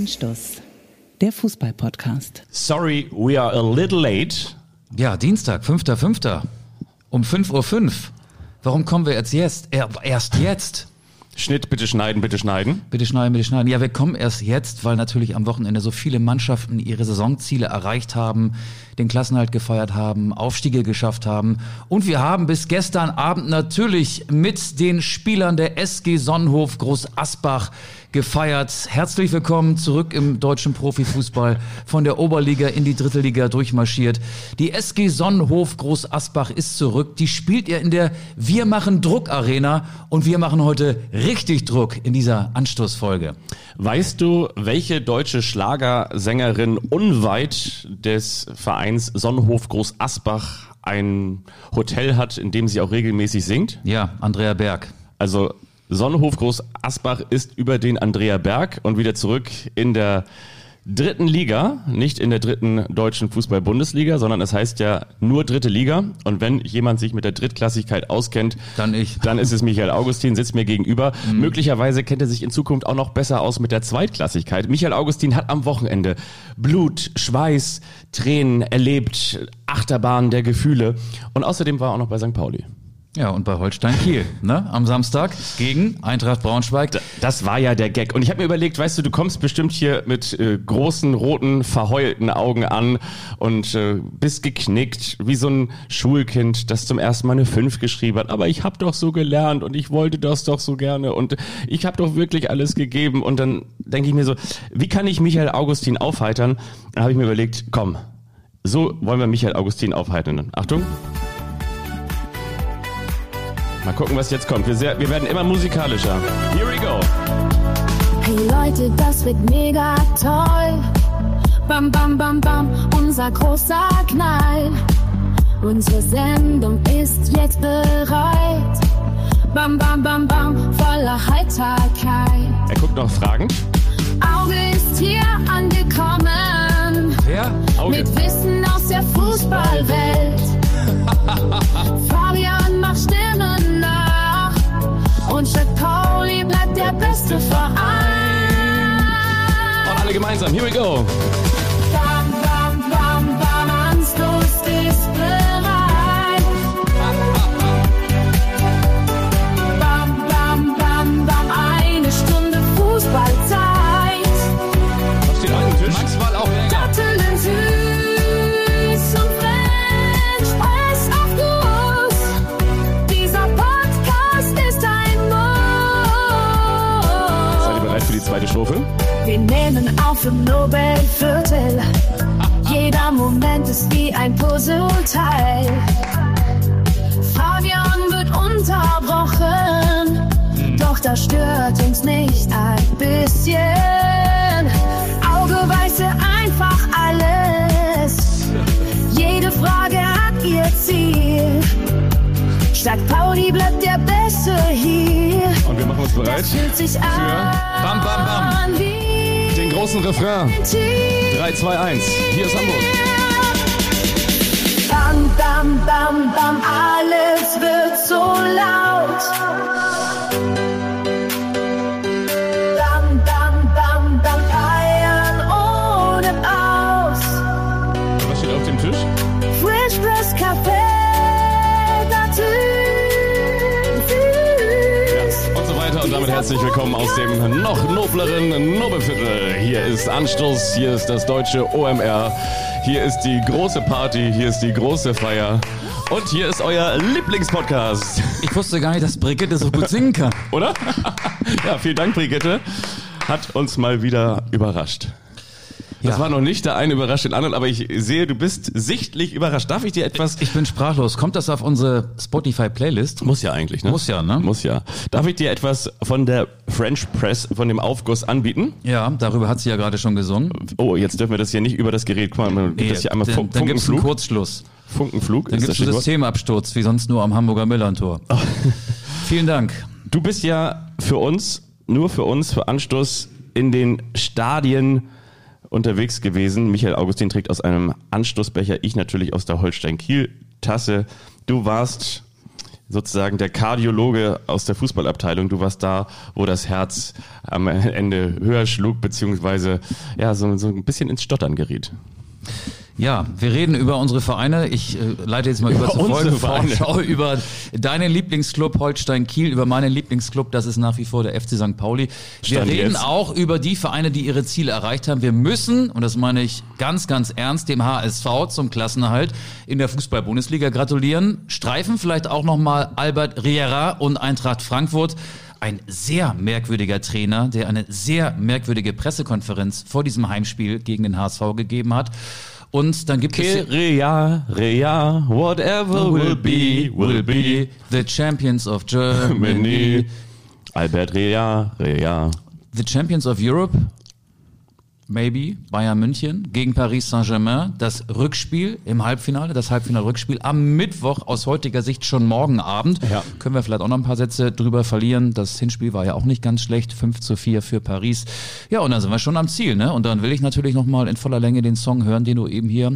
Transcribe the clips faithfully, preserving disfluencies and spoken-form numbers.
Anstoß, der Fußball-Podcast. Sorry, we are a little late. Ja, Dienstag, fünfter fünfter um fünf Uhr fünf. Warum kommen wir jetzt jetzt? Erst jetzt? Schnitt, bitte schneiden, bitte schneiden. Bitte schneiden, bitte schneiden. Ja, wir kommen erst jetzt, weil natürlich am Wochenende so viele Mannschaften ihre Saisonziele erreicht haben, den Klassenerhalt gefeiert haben, Aufstiege geschafft haben. Und wir haben bis gestern Abend natürlich mit den Spielern der S G Sonnenhof Groß Asbach gefeiert. Herzlich willkommen zurück im deutschen Profifußball, von der Oberliga in die dritte Liga durchmarschiert. Die S G Sonnenhof Groß Asbach ist zurück. Die spielt ihr in der Wir machen Druck Arena und wir machen heute richtig Druck in dieser Anstoßfolge. Weißt du, welche deutsche Schlagersängerin unweit des Vereins Sonnenhof Groß Asbach ein Hotel hat, in dem sie auch regelmäßig singt? Ja, Andrea Berg. Also Sonnenhof Groß Asbach ist über den Andrea Berg und wieder zurück in der dritten Liga, nicht in der dritten deutschen Fußball-Bundesliga, sondern es heißt ja nur dritte Liga. Und wenn jemand sich mit der Drittklassigkeit auskennt, dann ich. Dann ist es Michael Augustin, sitzt mir gegenüber. Mhm. Möglicherweise kennt er sich in Zukunft auch noch besser aus mit der Zweitklassigkeit. Michael Augustin hat am Wochenende Blut, Schweiß, Tränen erlebt, Achterbahn der Gefühle. Und außerdem war er auch noch bei Sankt Pauli. Ja, und bei Holstein Kiel, ne? Am Samstag gegen Eintracht Braunschweig. Das war ja der Gag. Und ich habe mir überlegt, weißt du, du kommst bestimmt hier mit äh, großen, roten, verheulten Augen an und äh, bist geknickt, wie so ein Schulkind, das zum ersten Mal eine fünf geschrieben hat. Aber ich habe doch so gelernt und ich wollte das doch so gerne und ich habe doch wirklich alles gegeben. Und dann denke ich mir so, wie kann ich Michael Augustin aufheitern? Dann habe ich mir überlegt, komm, so wollen wir Michael Augustin aufheitern. Achtung. Mal gucken, was jetzt kommt. Wir, sehr, wir werden immer musikalischer. Here we go. Hey Leute, das wird mega toll. Bam, bam, bam, bam, unser großer Knall. Unsere Sendung ist jetzt bereit. Bam, bam, bam, bam, voller Heiterkeit. Er guckt noch fragend. Auge ist hier angekommen. Wer? Auge. Mit Wissen aus der Fußballwelt. Fabian macht Stimmen nach und Stadt Pauli bleibt der beste Verein. Und alle gemeinsam, here we go. Bam, bam, bam, bam, Anstoß ist bereit. Bam, bam, bam, bam, eine Stunde Fußballzeit. Was steht an dem Tisch? Maxwell auch länger. Datteln süß und French Press auf Guss. Dieser Podcast ist ein Muss. Seid ihr bereit für die zweite Strophe? Wir nehmen auf im Nobelviertel. Jeder Moment ist wie ein Puzzleteil. Fabian wird unterbrochen, doch das stört uns nicht ein bisschen. Auge weiß einfach alles. Jede Frage hat ihr Ziel. Stadt Pauli bleibt der Beste hier. Und wir machen uns bereit Das fühlt sich an Bam, Bam, Bam. wie den großen Refrain. drei, zwei, eins. Hier ist Hamburg. Bam, bam, bam, bam, alles wird so laut. Bam, bam, bam, bam, Bayern ohne Aus. Was steht auf dem Tisch? French Press Café, Und so weiter und damit herzlich willkommen aus dem noch nobleren Nobelviertel. Hier ist Anstoß, hier ist das deutsche O M R, hier ist die große Party, hier ist die große Feier und hier ist euer Lieblingspodcast. Ich wusste gar nicht, dass Brigitte so gut singen kann. Oder? Ja, vielen Dank, Brigitte. Hat uns mal wieder überrascht. Das Ja. war noch nicht der eine überrascht den anderen, aber ich sehe, du bist sichtlich überrascht. Darf ich dir etwas... Ich bin sprachlos. Kommt das auf unsere Spotify-Playlist? Muss ja eigentlich, ne? Muss ja, ne? Muss ja. Darf ich dir etwas von der French Press, von dem Aufguss anbieten? Ja, darüber hat sie ja gerade schon gesungen. Oh, jetzt dürfen wir das hier nicht über das Gerät. Guck mal, man gibt das hier einmal dann Fun- dann gibt's einen Funkenflug. Kurzschluss. Funkenflug Dann ist gibt's das einen Stichwort. Systemabsturz, wie sonst nur am Hamburger Millerntor. Oh. Vielen Dank. Du bist ja für uns, nur für uns, für Anstoß in den Stadien unterwegs gewesen. Michael Augustin trägt aus einem Anstoßbecher, ich natürlich aus der Holstein Kiel Tasse. Du warst sozusagen der Kardiologe aus der Fußballabteilung. Du warst da, wo das Herz am Ende höher schlug, beziehungsweise ja, so, so ein bisschen ins Stottern geriet. Ja, wir reden über unsere Vereine. Ich äh, leite jetzt mal über, über zur Folgenvorschau über deinen Lieblingsclub Holstein Kiel, über meinen Lieblingsclub, das ist nach wie vor der F C Sankt Pauli. Wir Stand reden jetzt. auch über die Vereine, die ihre Ziele erreicht haben. Wir müssen, und das meine ich ganz, ganz ernst, dem H S V zum Klassenerhalt in der Fußball-Bundesliga gratulieren. Streifen vielleicht auch nochmal Albert Riera und Eintracht Frankfurt. Ein sehr merkwürdiger Trainer, der eine sehr merkwürdige Pressekonferenz vor diesem Heimspiel gegen den H S V gegeben hat. Und dann gibt es Rea, Rea, whatever will be, will be the champions of Germany. Albert Rea, Rea. The champions of Europe, maybe, Bayern München gegen Paris Saint-Germain. Das Rückspiel im Halbfinale, das Halbfinale-Rückspiel am Mittwoch, aus heutiger Sicht schon morgen Abend. Ja. Können wir vielleicht auch noch ein paar Sätze drüber verlieren. Das Hinspiel war ja auch nicht ganz schlecht, fünf zu vier für Paris. Ja, und dann sind wir schon am Ziel, ne? Und dann will ich natürlich nochmal in voller Länge den Song hören, den du eben hier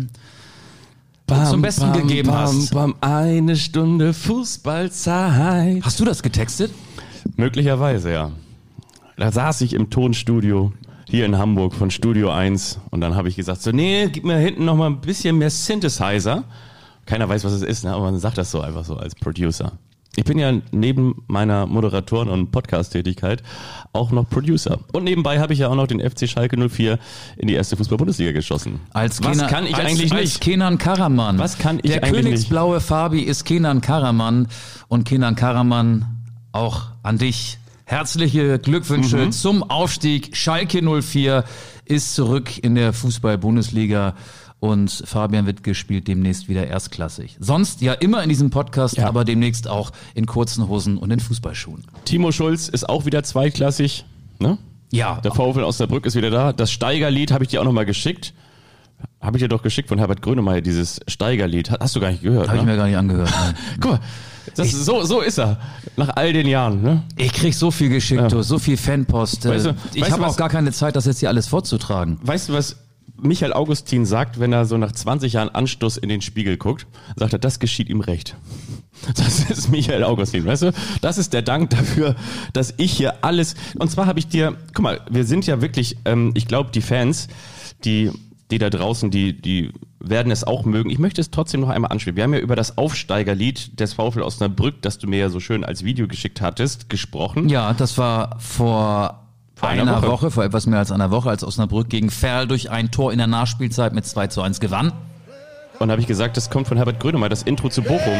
bam, zum Besten bam, gegeben bam, hast. Bam, eine Stunde Fußballzeit. Hast du das getextet? Möglicherweise, ja. Da saß ich im Tonstudio hier in Hamburg von Studio eins und dann habe ich gesagt, so nee, gib mir hinten noch mal ein bisschen mehr Synthesizer. Keiner weiß, was es ist, ne? Aber man sagt das so einfach so als Producer. Ich bin ja neben meiner Moderatoren- und Podcast-Tätigkeit auch noch Producer. Und nebenbei habe ich ja auch noch den F C Schalke null vier in die erste Fußball-Bundesliga geschossen. Als was Kenan, kann ich als, eigentlich als nicht? Kenan Karaman. Was kann ich Der eigentlich königsblaue nicht? Fabi ist Kenan Karaman. Und Kenan Karaman, auch an dich herzliche Glückwünsche mhm. zum Aufstieg. Schalke null vier ist zurück in der Fußball-Bundesliga und Fabian Wittke spielt demnächst wieder erstklassig. Sonst ja immer in diesem Podcast, ja. aber demnächst auch in kurzen Hosen und in Fußballschuhen. Timo Schulz ist auch wieder zweitklassig, ne? Ja. Der VfL Osnabrück ist wieder da. Das Steigerlied habe ich dir auch nochmal geschickt. Habe ich dir doch geschickt von Herbert Grönemeyer, dieses Steigerlied. Hast du gar nicht gehört, Habe ne? ich mir gar nicht angehört. Guck mal. Das ich, so, so ist er, nach all den Jahren. Ne? Ich krieg so viel geschickt, ja. so viel Fanpost. Weißt du, ich habe auch gar keine Zeit, das jetzt hier alles vorzutragen. Weißt du, was Michael Augustin sagt, wenn er so nach zwanzig Jahren Anstoß in den Spiegel guckt? Sagt er, das geschieht ihm recht. Das ist Michael Augustin, weißt du? Das ist der Dank dafür, dass ich hier alles... Und zwar habe ich dir... Guck mal, wir sind ja wirklich... Ähm, ich glaube, die Fans, die... die da draußen, die, die werden es auch mögen. Ich möchte es trotzdem noch einmal anspielen. Wir haben ja über das Aufsteigerlied des VfL Osnabrück, das du mir ja so schön als Video geschickt hattest, gesprochen. Ja, das war vor, vor einer, einer Woche. Woche, vor etwas mehr als einer Woche, als Osnabrück gegen Ferl durch ein Tor in der Nachspielzeit mit zwei zu eins gewann. Und da habe ich gesagt, das kommt von Herbert Grönemeyer, das Intro zu Bochum.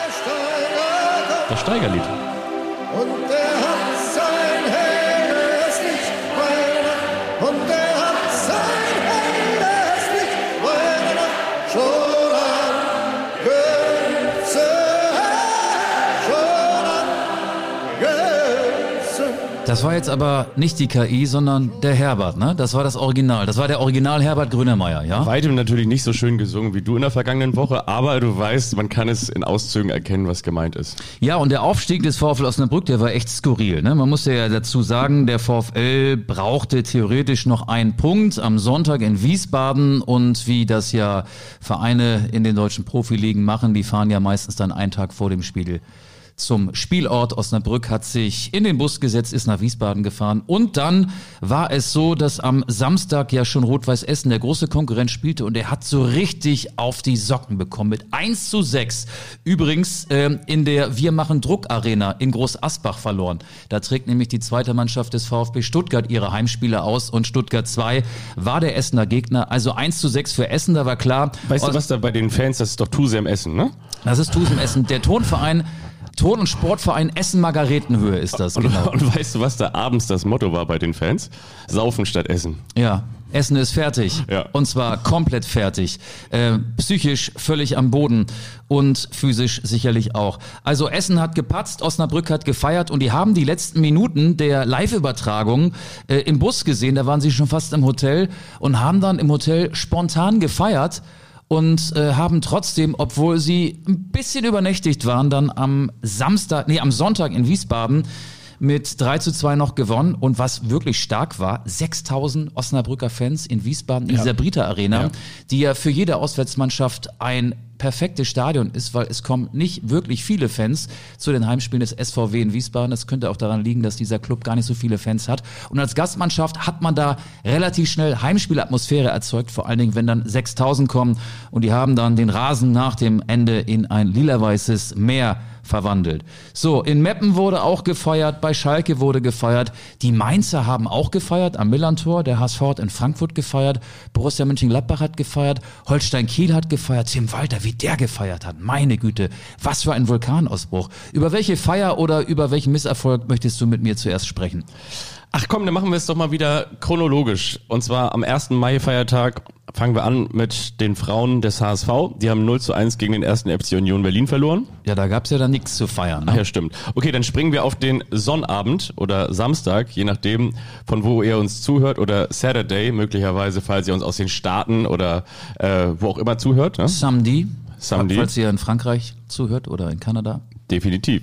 Das Steigerlied. Und er hat sein helles Licht, und er hat sein helles Licht, weil er schon an Götze, schon an Götze. Das war jetzt aber nicht die K I, sondern der Herbert, ne? Das war das Original. Das war der Original Herbert Grönemeyer, ja? Weitem natürlich nicht so schön gesungen wie du in der vergangenen Woche, aber du weißt, man kann es in Auszügen erkennen, was gemeint ist. Ja, und der Aufstieg des VfL Osnabrück, der war echt skurril, ne? Man muss ja dazu sagen, der VfL brauchte theoretisch noch einen Punkt am Sonntag in Wiesbaden und wie das ja Vereine in den deutschen Profiligen machen, die fahren ja meistens dann einen Tag vor dem Spiel zum Spielort. Osnabrück hat sich in den Bus gesetzt, ist nach Wiesbaden gefahren und dann war es so, dass am Samstag ja schon Rot-Weiß Essen, der große Konkurrent, spielte und er hat so richtig auf die Socken bekommen mit eins zu sechs. Übrigens äh, in der Wir machen Druck Arena in Groß Asbach verloren. Da trägt nämlich die zweite Mannschaft des VfB Stuttgart ihre Heimspiele aus und Stuttgart zwei war der Essener Gegner. Also eins zu sechs für Essen, da war klar. Weißt du was da bei den Fans, das ist doch Tusem Essen, ne? Das ist Tusem Essen. Der Tonverein Ton- und Sportverein Essen-Margaretenhöhe ist das, und, genau. Und weißt du, was da abends das Motto war bei den Fans? Saufen statt Essen. Ja, Essen ist fertig. Ja. Und zwar komplett fertig. Äh, psychisch völlig am Boden und physisch sicherlich auch. Also Essen hat gepatzt, Osnabrück hat gefeiert und die haben die letzten Minuten der Live-Übertragung äh, im Bus gesehen. Da waren sie schon fast im Hotel und haben dann im Hotel spontan gefeiert. Und äh, haben trotzdem, obwohl sie ein bisschen übernächtigt waren, dann am Samstag, nee, am Sonntag in Wiesbaden mit drei zu zwei noch gewonnen. Und was wirklich stark war, sechstausend Osnabrücker Fans in Wiesbaden in Ja. dieser Brita Arena, Ja. die ja für jede Auswärtsmannschaft ein perfektes Stadion ist, weil es kommen nicht wirklich viele Fans zu den Heimspielen des S V W in Wiesbaden. Das könnte auch daran liegen, dass dieser Club gar nicht so viele Fans hat. Und als Gastmannschaft hat man da relativ schnell Heimspielatmosphäre erzeugt, vor allen Dingen, wenn dann sechstausend kommen und die haben dann den Rasen nach dem Ende in ein lila-weißes Meer verwandelt. So, in Meppen wurde auch gefeiert, bei Schalke wurde gefeiert, die Mainzer haben auch gefeiert am Millantor, der H S V hat in Frankfurt gefeiert, Borussia Mönchengladbach hat gefeiert, Holstein Kiel hat gefeiert, Tim Walter, wie der gefeiert hat, meine Güte, was für ein Vulkanausbruch. Über welche Feier oder über welchen Misserfolg möchtest du mit mir zuerst sprechen? Ach komm, dann machen wir es doch mal wieder chronologisch. Und zwar am ersten Mai-Feiertag fangen wir an mit den Frauen des H S V. Die haben null zu eins gegen den ersten F C Union Berlin verloren. Ja, da gab's ja dann nichts zu feiern. Ne? Ach ja, stimmt. Okay, dann springen wir auf den Sonnabend oder Samstag, je nachdem, von wo ihr uns zuhört, oder Saturday, möglicherweise, falls ihr uns aus den Staaten oder äh, wo auch immer zuhört. Ne? Samedi, Samedi. falls ihr in Frankreich zuhört oder in Kanada. Definitiv.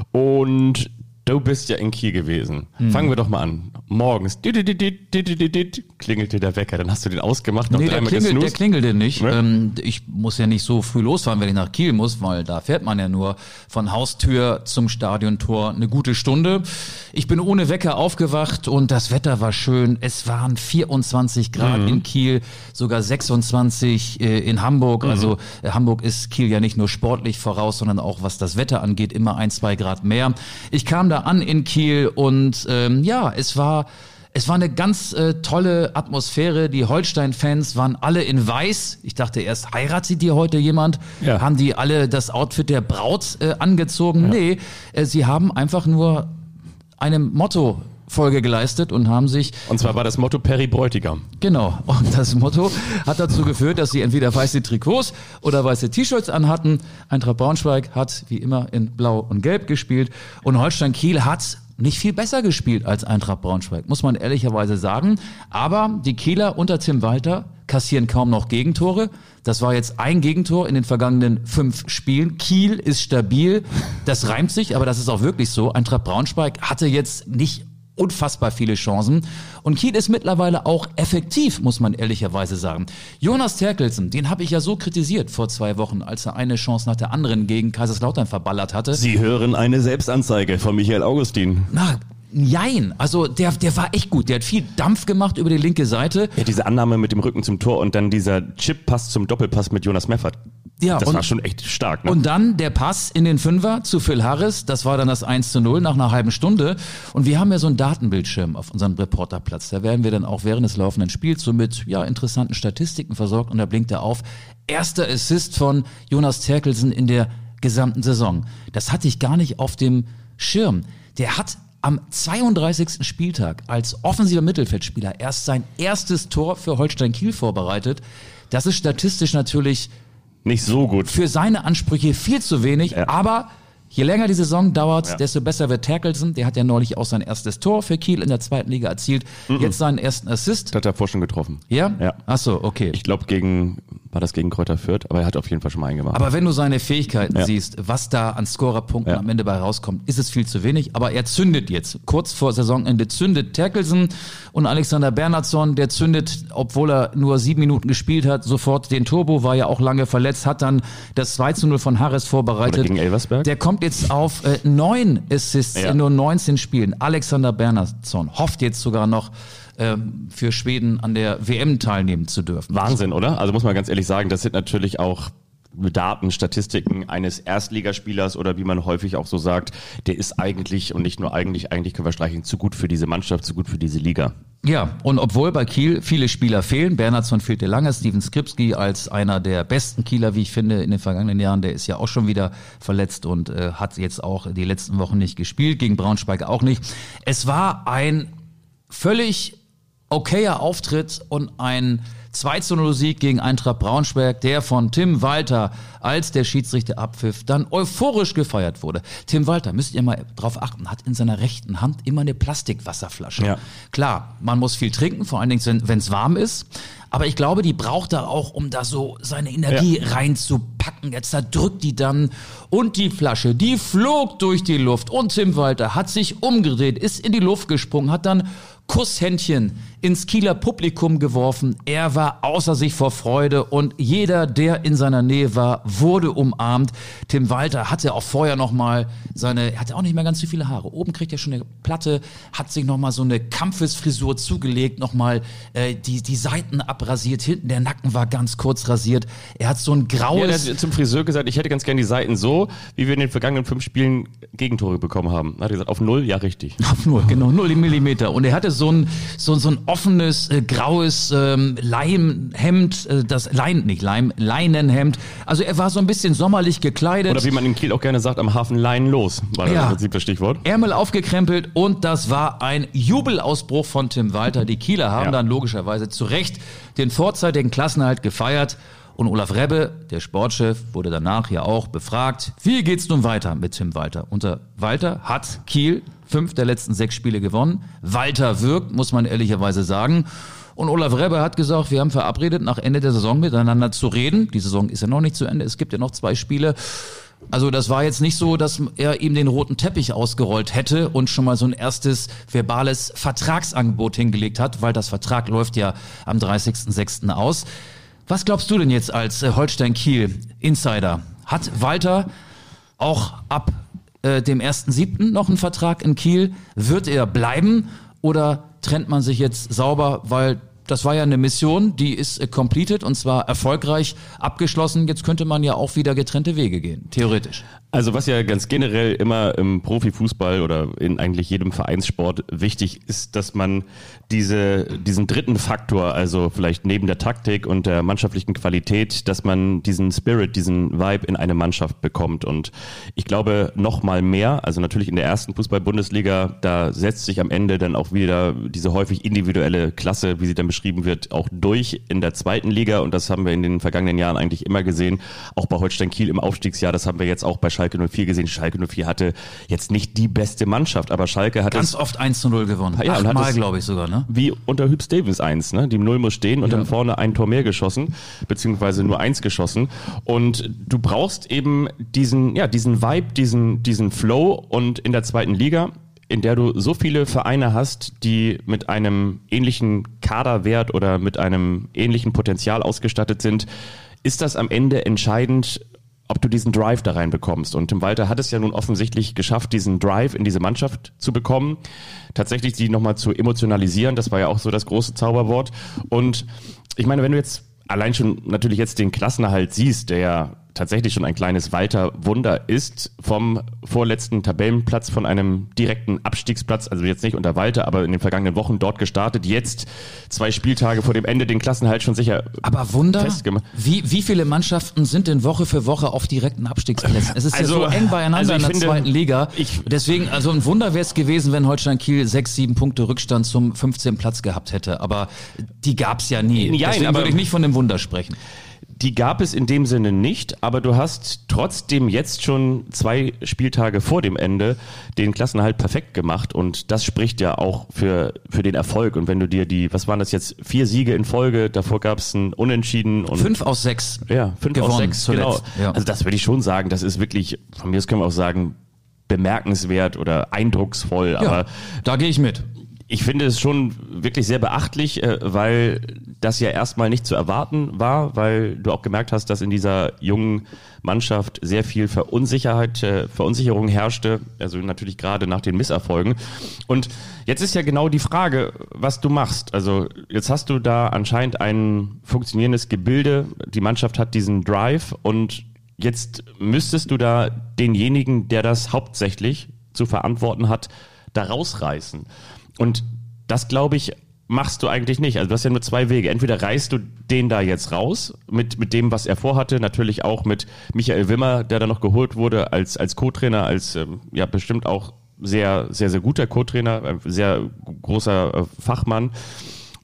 Und du bist ja in Kiel gewesen. Hm. Fangen wir doch mal an. Morgens dit, dit, dit, dit, dit, dit, klingelte der Wecker. Dann hast du den ausgemacht. Noch Nee, der dreimal klingelt, der gesnoost. klingelte nicht. Ne? Ähm, ich muss ja nicht so früh losfahren, wenn ich nach Kiel muss, weil da fährt man ja nur von Haustür zum Stadiontor eine gute Stunde. Ich bin ohne Wecker aufgewacht und das Wetter war schön. Es waren vierundzwanzig Grad Mhm. in Kiel, sogar sechsundzwanzig äh, in Hamburg. Mhm. Also äh, Hamburg ist Kiel ja nicht nur sportlich voraus, sondern auch was das Wetter angeht, immer ein, zwei Grad mehr. Ich kam da an in Kiel und ähm, ja, es war Es war eine ganz äh, tolle Atmosphäre. Die Holstein-Fans waren alle in weiß. Ich dachte erst, heiratet dir heute jemand? Ja. Haben die alle das Outfit der Braut äh, angezogen? Ja. Nee, äh, sie haben einfach nur einem Motto Folge geleistet und haben sich... Und zwar war das Motto Peri Bräutigam. Genau, und das Motto hat dazu geführt, dass sie entweder weiße Trikots oder weiße T-Shirts anhatten. Eintracht Braunschweig hat wie immer in Blau und Gelb gespielt und Holstein Kiel hat nicht viel besser gespielt als Eintracht Braunschweig, muss man ehrlicherweise sagen. Aber die Kieler unter Tim Walter kassieren kaum noch Gegentore. Das war jetzt ein Gegentor in den vergangenen fünf Spielen. Kiel ist stabil, das reimt sich, aber das ist auch wirklich so. Eintracht Braunschweig hatte jetzt nicht unfassbar viele Chancen. Und Kiel ist mittlerweile auch effektiv, muss man ehrlicherweise sagen. Jonas Terkelsen, den habe ich ja so kritisiert vor zwei Wochen, als er eine Chance nach der anderen gegen Kaiserslautern verballert hatte. Sie hören eine Selbstanzeige von Michael Augustin. Na, jein. Also der, der war echt gut. Der hat viel Dampf gemacht über die linke Seite. Ja, diese Annahme mit dem Rücken zum Tor und dann dieser Chip-Pass zum Doppelpass mit Jonas Meffert. Ja, das und, war schon echt stark. Ne? Und dann der Pass in den Fünfer zu Phil Harris. Das war dann das eins zu null nach einer halben Stunde. Und wir haben ja so einen Datenbildschirm auf unserem Reporterplatz. Da werden wir dann auch während des laufenden Spiels so mit ja, interessanten Statistiken versorgt. Und da blinkt er auf. Erster Assist von Jonas Terkelsen in der gesamten Saison. Das hatte ich gar nicht auf dem Schirm. Der hat am zweiunddreißigsten Spieltag als offensiver Mittelfeldspieler erst sein erstes Tor für Holstein Kiel vorbereitet. Das ist statistisch natürlich nicht so gut. für seine Ansprüche viel zu wenig, Ja. aber je länger die Saison dauert, Ja. desto besser wird Terkelsen. Der hat ja neulich auch sein erstes Tor für Kiel in der zweiten Liga erzielt. Mhm. Jetzt seinen ersten Assist. Das hat er vorher schon getroffen. Ja? Ja. Ach so, okay. Ich glaube, gegen, war das gegen Kräuter Fürth, aber er hat auf jeden Fall schon mal eingemacht. Aber wenn du seine Fähigkeiten Ja. siehst, was da an Scorerpunkten Ja. am Ende bei rauskommt, ist es viel zu wenig. Aber er zündet jetzt. Kurz vor Saisonende zündet Terkelsen und Alexander Bernhardsson, der zündet, obwohl er nur sieben Minuten gespielt hat, sofort den Turbo, war ja auch lange verletzt, hat dann das zwei zu null von Harris vorbereitet. Oder gegen Elversberg. Der kommt jetzt auf äh, neun Assists Ja. in nur neunzehn Spielen. Alexander Bernhardsson hofft jetzt sogar noch, ähm, für Schweden an der W M teilnehmen zu dürfen. Wahnsinn, oder? Also muss man ganz ehrlich sagen, das sind natürlich auch Daten, Statistiken eines Erstligaspielers oder wie man häufig auch so sagt, der ist eigentlich und nicht nur eigentlich, eigentlich können wir streichen, zu gut für diese Mannschaft, zu gut für diese Liga. Ja, und obwohl bei Kiel viele Spieler fehlen, Bernhardsson fehlte lange, Steven Skripski als einer der besten Kieler, wie ich finde, in den vergangenen Jahren, der ist ja auch schon wieder verletzt und äh, hat jetzt auch die letzten Wochen nicht gespielt, gegen Braunschweig auch nicht. Es war ein völlig okayer Auftritt und ein zwei zu null Sieg gegen Eintracht Braunschweig, der von Tim Walter, als der Schiedsrichter abpfiff, dann euphorisch gefeiert wurde. Tim Walter, müsst ihr mal drauf achten, hat in seiner rechten Hand immer eine Plastikwasserflasche. Ja. Klar, man muss viel trinken, vor allen Dingen, wenn es warm ist. Aber ich glaube, die braucht er auch, um da so seine Energie ja. reinzupacken. Jetzt da drückt die dann und die Flasche, die flog durch die Luft. Und Tim Walter hat sich umgedreht, ist in die Luft gesprungen, hat dann Kusshändchen ins Kieler Publikum geworfen. Er war außer sich vor Freude und jeder, der in seiner Nähe war, wurde umarmt. Tim Walter hatte auch vorher nochmal seine, er hatte auch nicht mehr ganz so viele Haare. Oben kriegt er schon eine Platte, hat sich nochmal so eine Kampfesfrisur zugelegt, nochmal äh, die, die Seiten abrasiert. Hinten der Nacken war ganz kurz rasiert. Er hat so ein graues... Ja, der hat zum Friseur gesagt, ich hätte ganz gerne die Seiten so, wie wir in den vergangenen fünf Spielen Gegentore bekommen haben. Da hat er gesagt, auf null, ja richtig. Auf null, genau, null Millimeter. Und er hatte so ein, so, so ein offenes, äh, graues ähm, Leimhemd, äh, das Lein, nicht Leim, Leinenhemd. Also er war so ein bisschen sommerlich gekleidet. Oder wie man in Kiel auch gerne sagt, am Hafen Leinen los, war das ja. im Prinzip das Stichwort. Ärmel aufgekrempelt und das war ein Jubelausbruch von Tim Walter. Die Kieler haben ja. dann logischerweise zu Recht den vorzeitigen Klassenerhalt gefeiert. Und Olaf Rebbe, der Sportchef, wurde danach ja auch befragt, wie geht's nun weiter mit Tim Walter? Unter Walter hat Kiel fünf der letzten sechs Spiele gewonnen. Walter wirkt, muss man ehrlicherweise sagen. Und Olaf Rebbe hat gesagt, wir haben verabredet, nach Ende der Saison miteinander zu reden. Die Saison ist ja noch nicht zu Ende, es gibt ja noch zwei Spiele. Also das war jetzt nicht so, dass er ihm den roten Teppich ausgerollt hätte und schon mal so ein erstes verbales Vertragsangebot hingelegt hat, weil das Vertrag läuft ja am dreißigsten sechsten aus. Was glaubst du denn jetzt als Holstein-Kiel-Insider? Hat Walter auch ab äh, dem ersten siebten noch einen Vertrag in Kiel? Wird er bleiben oder trennt man sich jetzt sauber, weil das war ja eine Mission, die ist äh, completed und zwar erfolgreich abgeschlossen. Jetzt könnte man ja auch wieder getrennte Wege gehen, theoretisch. Also was ja ganz generell immer im Profifußball oder in eigentlich jedem Vereinssport wichtig ist, dass man diese, diesen dritten Faktor, also vielleicht neben der Taktik und der mannschaftlichen Qualität, dass man diesen Spirit, diesen Vibe in eine Mannschaft bekommt. Und ich glaube noch mal mehr, also natürlich in der ersten Fußball-Bundesliga, da setzt sich am Ende dann auch wieder diese häufig individuelle Klasse, wie sie dann beschrieben wird, auch durch in der zweiten Liga. Und das haben wir in den vergangenen Jahren eigentlich immer gesehen, auch bei Holstein Kiel im Aufstiegsjahr, das haben wir jetzt auch bei Schalke null vier gesehen. Schalke null vier hatte jetzt nicht die beste Mannschaft, aber Schalke hat ganz oft eins zu null gewonnen. Ja, achtmal, glaube ich sogar, ne? Wie unter Hüb Stevens eins, ne? Die Null muss stehen und ja. dann vorne ein Tor mehr geschossen, beziehungsweise nur eins geschossen. Und du brauchst eben diesen, ja, diesen Vibe, diesen, diesen Flow und in der zweiten Liga, in der du so viele Vereine hast, die mit einem ähnlichen Kaderwert oder mit einem ähnlichen Potenzial ausgestattet sind, ist das am Ende entscheidend, ob du diesen Drive da reinbekommst. Und Tim Walter hat es ja nun offensichtlich geschafft, diesen Drive in diese Mannschaft zu bekommen, tatsächlich sie nochmal zu emotionalisieren, das war ja auch so das große Zauberwort. Und ich meine, wenn du jetzt allein schon natürlich jetzt den Klassenerhalt siehst, der ja tatsächlich schon ein kleines Walter-Wunder ist, vom vorletzten Tabellenplatz, von einem direkten Abstiegsplatz, also jetzt nicht unter Walter, aber in den vergangenen Wochen dort gestartet, jetzt zwei Spieltage vor dem Ende den Klassenerhalt schon sicher aber Wunder, festgemacht. Wie, wie viele Mannschaften sind denn Woche für Woche auf direkten Abstiegsplätzen? Es ist also, ja so eng beieinander also in der finde, zweiten Liga. Ich, Deswegen, also ein Wunder wäre es gewesen, wenn Holstein Kiel sechs, sieben Punkte Rückstand zum fünfzehnten Platz gehabt hätte. Aber die gab's ja nie. Ja, Deswegen aber würde ich nicht von einem Wunder sprechen. Die gab es in dem Sinne nicht, aber du hast trotzdem jetzt schon zwei Spieltage vor dem Ende den Klassenerhalt perfekt gemacht und das spricht ja auch für für den Erfolg. Und wenn du dir die, was waren das jetzt, vier Siege in Folge, davor gab es ein Unentschieden. Und fünf aus sechs Ja, fünf gewonnen, aus sechs, zuletzt. genau. Ja. Also das würde ich schon sagen, das ist wirklich, von mir aus können wir auch sagen, bemerkenswert oder eindrucksvoll. Ja, aber da gehe ich mit. Ich finde es schon wirklich sehr beachtlich, weil das ja erstmal nicht zu erwarten war, weil du auch gemerkt hast, dass in dieser jungen Mannschaft sehr viel Verunsicherheit, Verunsicherung herrschte, also natürlich gerade nach den Misserfolgen. Und jetzt ist ja genau die Frage, was du machst. Also jetzt hast du da anscheinend ein funktionierendes Gebilde, die Mannschaft hat diesen Drive und jetzt müsstest du da denjenigen, der das hauptsächlich zu verantworten hat, da rausreißen. Und das, glaube ich, machst du eigentlich nicht. Also du hast ja nur zwei Wege. Entweder reißt du den da jetzt raus mit mit dem, was er vorhatte. Natürlich auch mit Michael Wimmer, der da noch geholt wurde als als Co-Trainer, als ähm, ja bestimmt auch sehr, sehr, sehr guter Co-Trainer, ein sehr großer äh, Fachmann.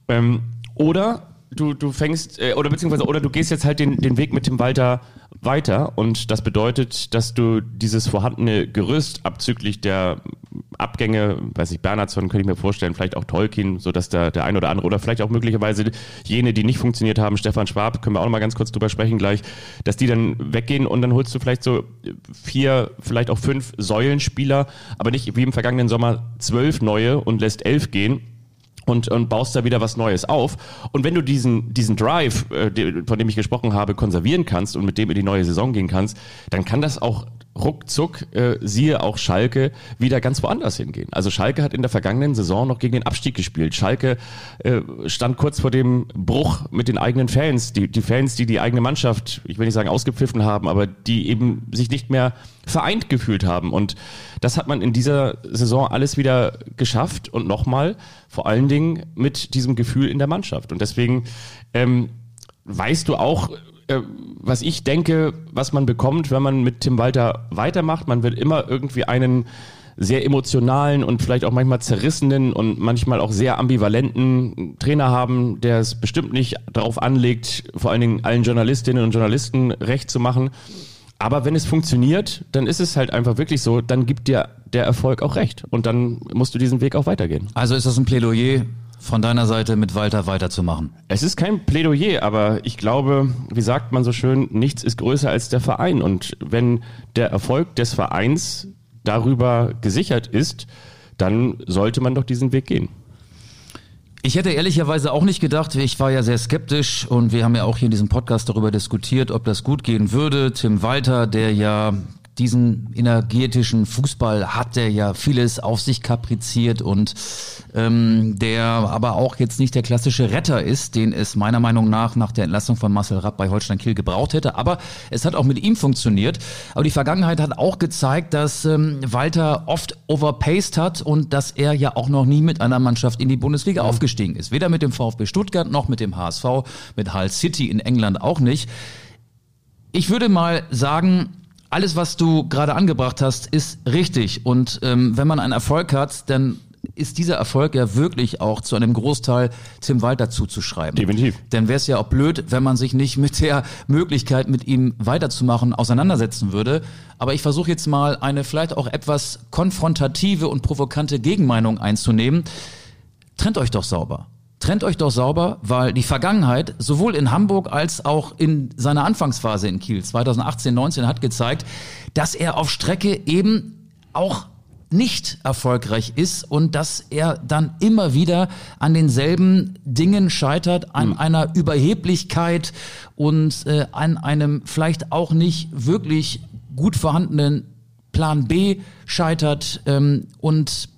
Ähm, oder du, du fängst, äh, oder beziehungsweise, oder du gehst jetzt halt den, den Weg mit Tim Walter weiter und das bedeutet, dass du dieses vorhandene Gerüst abzüglich der Abgänge, weiß ich, Bernhardsson könnte ich mir vorstellen, vielleicht auch Tolkien, so dass der, der ein oder andere oder vielleicht auch möglicherweise jene, die nicht funktioniert haben, Stefan Schwab, können wir auch noch mal ganz kurz drüber sprechen gleich, dass die dann weggehen und dann holst du vielleicht so vier, vielleicht auch fünf Säulenspieler, aber nicht wie im vergangenen Sommer zwölf neue und lässt elf gehen. Und, und baust da wieder was Neues auf. Und wenn du diesen, diesen Drive, äh, von dem ich gesprochen habe, konservieren kannst und mit dem in die neue Saison gehen kannst, dann kann das auch ruckzuck, äh, siehe auch Schalke, wieder ganz woanders hingehen. Also Schalke hat in der vergangenen Saison noch gegen den Abstieg gespielt. Schalke äh, stand kurz vor dem Bruch mit den eigenen Fans. Die, die Fans, die die eigene Mannschaft, ich will nicht sagen ausgepfiffen haben, aber die eben sich nicht mehr vereint gefühlt haben. Und das hat man in dieser Saison alles wieder geschafft und nochmal vor allen Dingen mit diesem Gefühl in der Mannschaft. Und deswegen ähm, weißt du auch, äh, was ich denke, was man bekommt, wenn man mit Tim Walter weitermacht. Man wird immer irgendwie einen sehr emotionalen und vielleicht auch manchmal zerrissenen und manchmal auch sehr ambivalenten Trainer haben, der es bestimmt nicht darauf anlegt, vor allen Dingen allen Journalistinnen und Journalisten recht zu machen. Aber wenn es funktioniert, dann ist es halt einfach wirklich so, dann gibt dir der Erfolg auch recht. Und dann musst du diesen Weg auch weitergehen. Also ist das ein Plädoyer von deiner Seite, mit Walter weiterzumachen? Es ist kein Plädoyer, aber ich glaube, wie sagt man so schön, nichts ist größer als der Verein. Und wenn der Erfolg des Vereins darüber gesichert ist, dann sollte man doch diesen Weg gehen. Ich hätte ehrlicherweise auch nicht gedacht, ich war ja sehr skeptisch und wir haben ja auch hier in diesem Podcast darüber diskutiert, ob das gut gehen würde. Tim Walter, der ja diesen energetischen Fußball hat, der ja vieles auf sich kapriziert und ähm, der aber auch jetzt nicht der klassische Retter ist, den es meiner Meinung nach nach der Entlassung von Marcel Rapp bei Holstein Kiel gebraucht hätte. Aber es hat auch mit ihm funktioniert. Aber die Vergangenheit hat auch gezeigt, dass ähm, Walter oft overpaced hat und dass er ja auch noch nie mit einer Mannschaft in die Bundesliga ja. aufgestiegen ist. Weder mit dem VfB Stuttgart noch mit dem H S V, mit Hull City in England auch nicht. Ich würde mal sagen, alles, was du gerade angebracht hast, ist richtig. Und ähm, wenn man einen Erfolg hat, dann ist dieser Erfolg ja wirklich auch zu einem Großteil Tim Walter zuzuschreiben. Definitiv. Denn wäre es ja auch blöd, wenn man sich nicht mit der Möglichkeit, mit ihm weiterzumachen, auseinandersetzen würde. Aber ich versuche jetzt mal eine vielleicht auch etwas konfrontative und provokante Gegenmeinung einzunehmen. Trennt euch doch sauber. Trennt euch doch sauber, weil die Vergangenheit sowohl in Hamburg als auch in seiner Anfangsphase in Kiel zwanzig achtzehn neunzehn hat gezeigt, dass er auf Strecke eben auch nicht erfolgreich ist und dass er dann immer wieder an denselben Dingen scheitert, an mhm. einer Überheblichkeit und äh, an einem vielleicht auch nicht wirklich gut vorhandenen Plan B scheitert ähm, und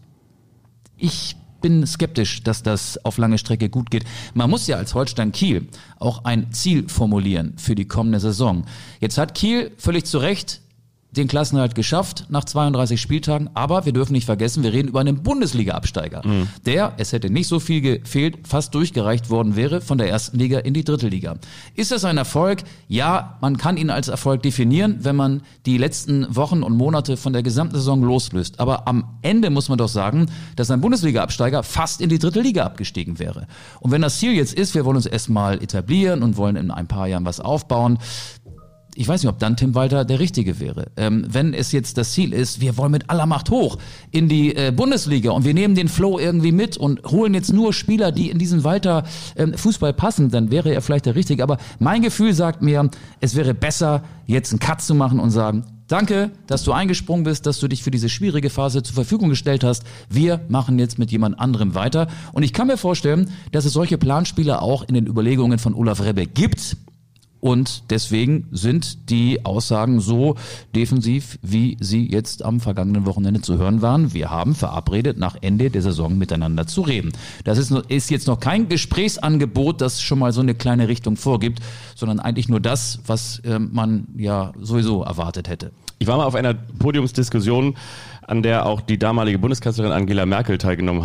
ich bin skeptisch, dass das auf lange Strecke gut geht. Man muss ja als Holstein Kiel auch ein Ziel formulieren für die kommende Saison. Jetzt hat Kiel völlig zu Recht den Klassenerhalt geschafft nach zweiunddreißig Spieltagen, aber wir dürfen nicht vergessen, wir reden über einen Bundesliga-Absteiger, mhm. der, es hätte nicht so viel gefehlt, fast durchgereicht worden wäre von der ersten Liga in die dritte Liga. Ist das ein Erfolg? Ja, man kann ihn als Erfolg definieren, wenn man die letzten Wochen und Monate von der gesamten Saison loslöst. Aber am Ende muss man doch sagen, dass ein Bundesliga-Absteiger fast in die dritte Liga abgestiegen wäre. Und wenn das Ziel jetzt ist, wir wollen uns erstmal etablieren und wollen in ein paar Jahren was aufbauen, ich weiß nicht, ob dann Tim Walter der Richtige wäre. Ähm, wenn es jetzt das Ziel ist, wir wollen mit aller Macht hoch in die äh, Bundesliga und wir nehmen den Flow irgendwie mit und holen jetzt nur Spieler, die in diesen Walter ähm, Fußball passen, dann wäre er vielleicht der Richtige. Aber mein Gefühl sagt mir, es wäre besser, jetzt einen Cut zu machen und sagen, danke, dass du eingesprungen bist, dass du dich für diese schwierige Phase zur Verfügung gestellt hast. Wir machen jetzt mit jemand anderem weiter. Und ich kann mir vorstellen, dass es solche Planspieler auch in den Überlegungen von Olaf Rebbe gibt. Und deswegen sind die Aussagen so defensiv, wie sie jetzt am vergangenen Wochenende zu hören waren. Wir haben verabredet, nach Ende der Saison miteinander zu reden. Das ist, ist jetzt noch kein Gesprächsangebot, das schon mal so eine kleine Richtung vorgibt, sondern eigentlich nur das, was äh, man ja sowieso erwartet hätte. Ich war mal auf einer Podiumsdiskussion, an der auch die damalige Bundeskanzlerin Angela Merkel teilgenommen hat.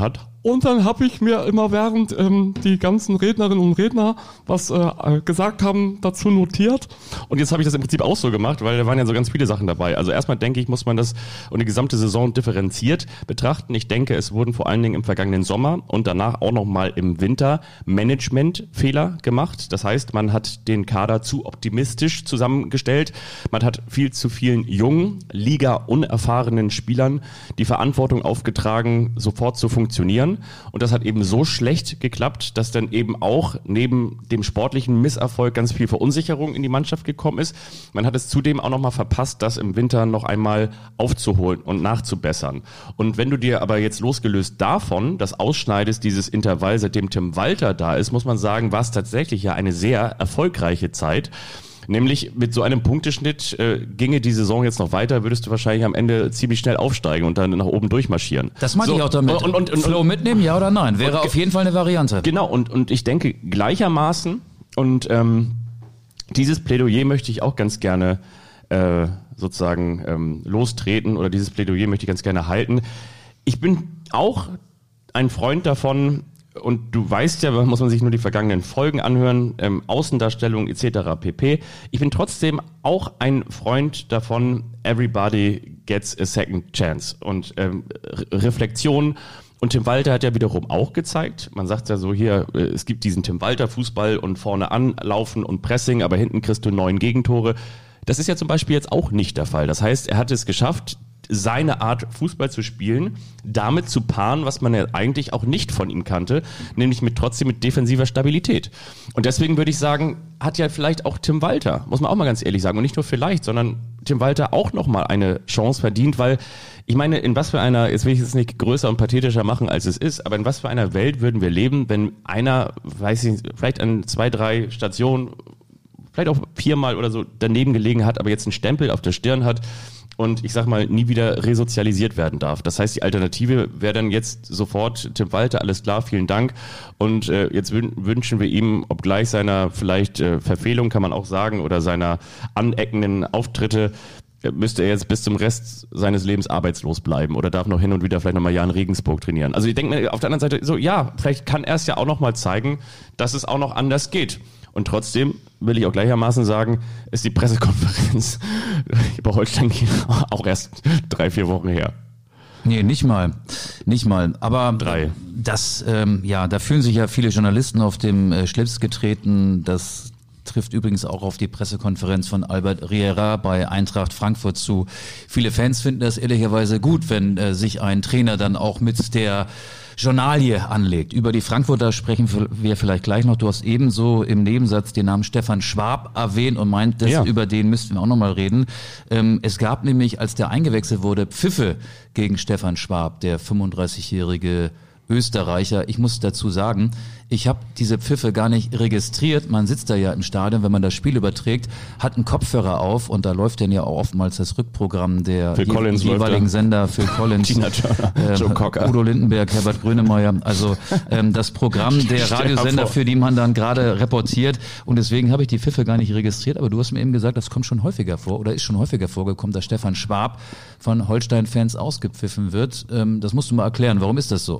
Und dann habe ich mir immer während ähm, die ganzen Rednerinnen und Redner was äh, gesagt haben, dazu notiert. Und jetzt habe ich das im Prinzip auch so gemacht, weil da waren ja so ganz viele Sachen dabei. Also erstmal denke ich, muss man das und die gesamte Saison differenziert betrachten. Ich denke, es wurden vor allen Dingen im vergangenen Sommer und danach auch nochmal im Winter Managementfehler gemacht. Das heißt, man hat den Kader zu optimistisch zusammengestellt. Man hat viel zu vielen jungen, Liga-unerfahrenen Spielern die Verantwortung aufgetragen, sofort zu funktionieren. Und das hat eben so schlecht geklappt, dass dann eben auch neben dem sportlichen Misserfolg ganz viel Verunsicherung in die Mannschaft gekommen ist. Man hat es zudem auch nochmal verpasst, das im Winter noch einmal aufzuholen und nachzubessern. Und wenn du dir aber jetzt losgelöst davon das ausschneidest, dieses Intervall, seitdem Tim Walter da ist, muss man sagen, war es tatsächlich ja eine sehr erfolgreiche Zeit. Nämlich mit so einem Punkteschnitt äh, ginge die Saison jetzt noch weiter, würdest du wahrscheinlich am Ende ziemlich schnell aufsteigen und dann nach oben durchmarschieren. Das meinte so, ich auch damit. Und, und, und, Flow und, mitnehmen, ja oder nein? Wäre und, auf jeden Fall eine Variante. Genau, und, und ich denke gleichermaßen, und ähm, dieses Plädoyer möchte ich auch ganz gerne äh, sozusagen ähm, lostreten, oder dieses Plädoyer möchte ich ganz gerne halten. Ich bin auch ein Freund davon, und du weißt ja, muss man sich nur die vergangenen Folgen anhören, ähm, Außendarstellung et cetera pp. Ich bin trotzdem auch ein Freund davon, everybody gets a second chance. Und ähm, Re- Reflexion. Und Tim Walter hat ja wiederum auch gezeigt, man sagt ja so hier, äh, es gibt diesen Tim Walter Fußball und vorne anlaufen und Pressing, aber hinten kriegst du neun Gegentore. Das ist ja zum Beispiel jetzt auch nicht der Fall. Das heißt, er hat es geschafft, seine Art Fußball zu spielen, damit zu paaren, was man ja eigentlich auch nicht von ihm kannte, nämlich mit trotzdem mit defensiver Stabilität. Und deswegen würde ich sagen, hat ja vielleicht auch Tim Walter, muss man auch mal ganz ehrlich sagen, und nicht nur vielleicht, sondern Tim Walter auch nochmal eine Chance verdient, weil ich meine, in was für einer, jetzt will ich es nicht größer und pathetischer machen, als es ist, aber in was für einer Welt würden wir leben, wenn einer, weiß ich nicht, vielleicht an zwei, drei Stationen, vielleicht auch viermal oder so daneben gelegen hat, aber jetzt einen Stempel auf der Stirn hat, und ich sag mal, nie wieder resozialisiert werden darf. Das heißt, die Alternative wäre dann jetzt sofort Tim Walter, alles klar, vielen Dank. Und äh, jetzt wün- wünschen wir ihm, obgleich seiner vielleicht äh, Verfehlung, kann man auch sagen, oder seiner aneckenden Auftritte, äh, müsste er jetzt bis zum Rest seines Lebens arbeitslos bleiben oder darf noch hin und wieder vielleicht nochmal Jan Regensburg trainieren. Also ich denke mir auf der anderen Seite so, ja, vielleicht kann er es ja auch nochmal zeigen, dass es auch noch anders geht. Und trotzdem will ich auch gleichermaßen sagen, ist die Pressekonferenz bei Holstein auch erst drei, vier Wochen her. Nee, nicht mal. Nicht mal. Aber Drei. das, ähm, ja, da fühlen sich ja viele Journalisten auf dem äh, Schlips getreten. Das trifft übrigens auch auf die Pressekonferenz von Albert Riera bei Eintracht Frankfurt zu. Viele Fans finden das ehrlicherweise gut, wenn äh, sich ein Trainer dann auch mit der Journalie anlegt. Über die Frankfurter sprechen wir vielleicht gleich noch. Du hast ebenso im Nebensatz den Namen Stefan Schwab erwähnt und meintest, ja. über den müssten wir auch nochmal reden. Ähm, es gab nämlich, als der eingewechselt wurde, Pfiffe gegen Stefan Schwab, der fünfunddreißigjährige Österreicher. Ich muss dazu sagen, ich habe diese Pfiffe gar nicht registriert. Man sitzt da ja im Stadion, wenn man das Spiel überträgt, hat einen Kopfhörer auf und da läuft dann ja auch oftmals das Rückprogramm der Phil je- Collins jeweiligen läuft, Sender, Phil Collins, Tina Turner, ähm, Joe Cocker. Udo Lindenberg, Herbert Grönemeyer. Also ähm, das Programm der Stell dir Radiosender, vor. für die man dann gerade reportiert. Und deswegen habe ich die Pfiffe gar nicht registriert. Aber du hast mir eben gesagt, das kommt schon häufiger vor oder ist schon häufiger vorgekommen, dass Stefan Schwab von Holstein-Fans ausgepfiffen wird. Ähm, das musst du mal erklären. Warum ist das so?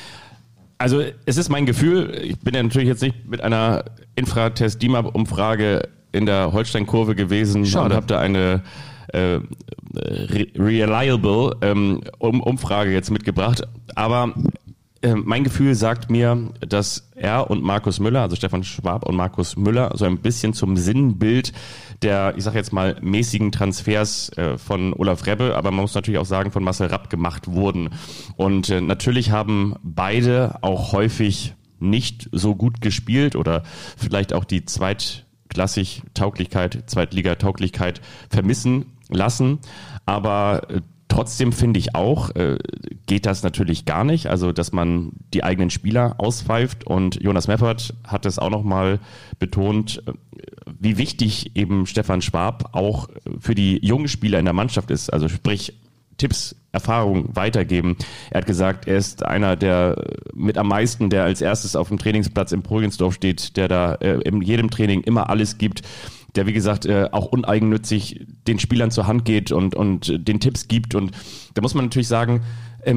Also es ist mein Gefühl, ich bin ja natürlich jetzt nicht mit einer Infratest-D I M A P-Umfrage in der Holstein-Kurve gewesen Schade. und habe da eine äh, re- reliable ähm, um, Umfrage jetzt mitgebracht. Aber äh, mein Gefühl sagt mir, dass er und Markus Müller, also Stefan Schwab und Markus Müller, so ein bisschen zum Sinnbild der, ich sage jetzt mal, mäßigen Transfers äh, von Olaf Rebbe, aber man muss natürlich auch sagen, von Marcel Rapp gemacht wurden. Und äh, natürlich haben beide auch häufig nicht so gut gespielt oder vielleicht auch die zweitklassig Tauglichkeit, Zweitliga-Tauglichkeit vermissen lassen. Aber äh, trotzdem finde ich auch, äh, geht das natürlich gar nicht. Also, dass man die eigenen Spieler auspfeift. Und Jonas Meppert hat es auch nochmal betont, äh, wie wichtig eben Stefan Schwab auch für die jungen Spieler in der Mannschaft ist. Also sprich, Tipps, Erfahrungen weitergeben. Er hat gesagt, er ist einer der mit am meisten, der als erstes auf dem Trainingsplatz in Progensdorf steht, der da äh, in jedem Training immer alles gibt, der wie gesagt äh, auch uneigennützig den Spielern zur Hand geht und, und den Tipps gibt. Und da muss man natürlich sagen, ähm,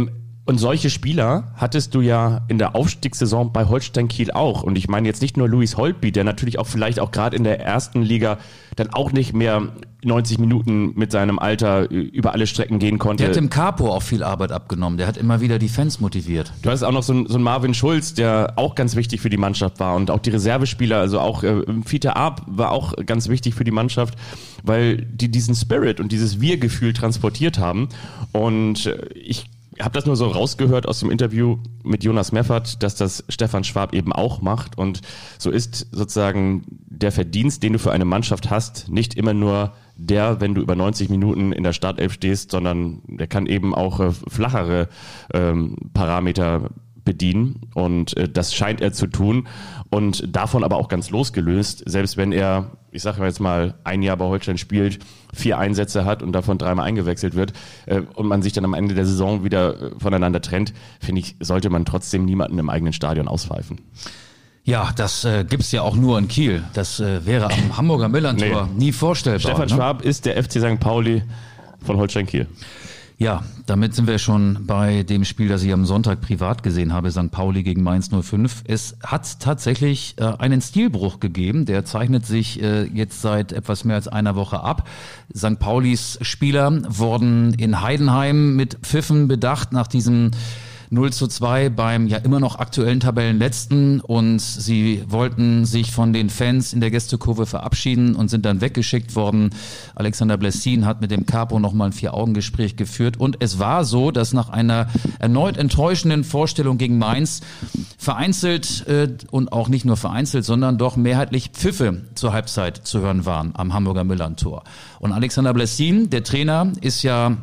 Und solche Spieler hattest du ja in der Aufstiegssaison bei Holstein Kiel auch. Und ich meine jetzt nicht nur Luis Holtby, der natürlich auch vielleicht auch gerade in der ersten Liga dann auch nicht mehr neunzig Minuten mit seinem Alter über alle Strecken gehen konnte. Der hat dem Capo auch viel Arbeit abgenommen. Der hat immer wieder die Fans motiviert. Du hast auch noch so einen, so einen Marvin Schulz, der auch ganz wichtig für die Mannschaft war. Und auch die Reservespieler, also auch äh, Fiete Arp war auch ganz wichtig für die Mannschaft, weil die diesen Spirit und dieses Wir-Gefühl transportiert haben. Und äh, ich Ich habe das nur so rausgehört aus dem Interview mit Jonas Meffert, dass das Stefan Schwab eben auch macht. Und so ist sozusagen der Verdienst, den du für eine Mannschaft hast, nicht immer nur der, wenn du über neunzig Minuten in der Startelf stehst, sondern der kann eben auch äh, flachere ähm, Parameter bedienen. Und äh, das scheint er zu tun. Und davon aber auch ganz losgelöst, selbst wenn er, ich sage jetzt mal, ein Jahr bei Holstein spielt, vier Einsätze hat und davon dreimal eingewechselt wird äh, und man sich dann am Ende der Saison wieder äh, voneinander trennt, finde ich, sollte man trotzdem niemanden im eigenen Stadion auspfeifen. Ja, das äh, gibt's ja auch nur in Kiel. Das äh, wäre am Hamburger Millern-Tor nee. nie vorstellbar. Stefan ne? Schwab ist der F C Sankt Pauli von Holstein Kiel. Ja, damit sind wir schon bei dem Spiel, das ich am Sonntag privat gesehen habe, Sankt Pauli gegen Mainz null fünf. Es hat tatsächlich äh, einen Stilbruch gegeben, der zeichnet sich äh, jetzt seit etwas mehr als einer Woche ab. Sankt Paulis Spieler wurden in Heidenheim mit Pfiffen bedacht nach diesem null zu zwei beim ja immer noch aktuellen Tabellenletzten und sie wollten sich von den Fans in der Gästekurve verabschieden und sind dann weggeschickt worden. Alexander Blessin hat mit dem Capo nochmal ein Vier-Augen-Gespräch geführt und es war so, dass nach einer erneut enttäuschenden Vorstellung gegen Mainz vereinzelt äh, und auch nicht nur vereinzelt, sondern doch mehrheitlich Pfiffe zur Halbzeit zu hören waren am Hamburger Millern-Tor. Und Alexander Blessin, der Trainer, ist ja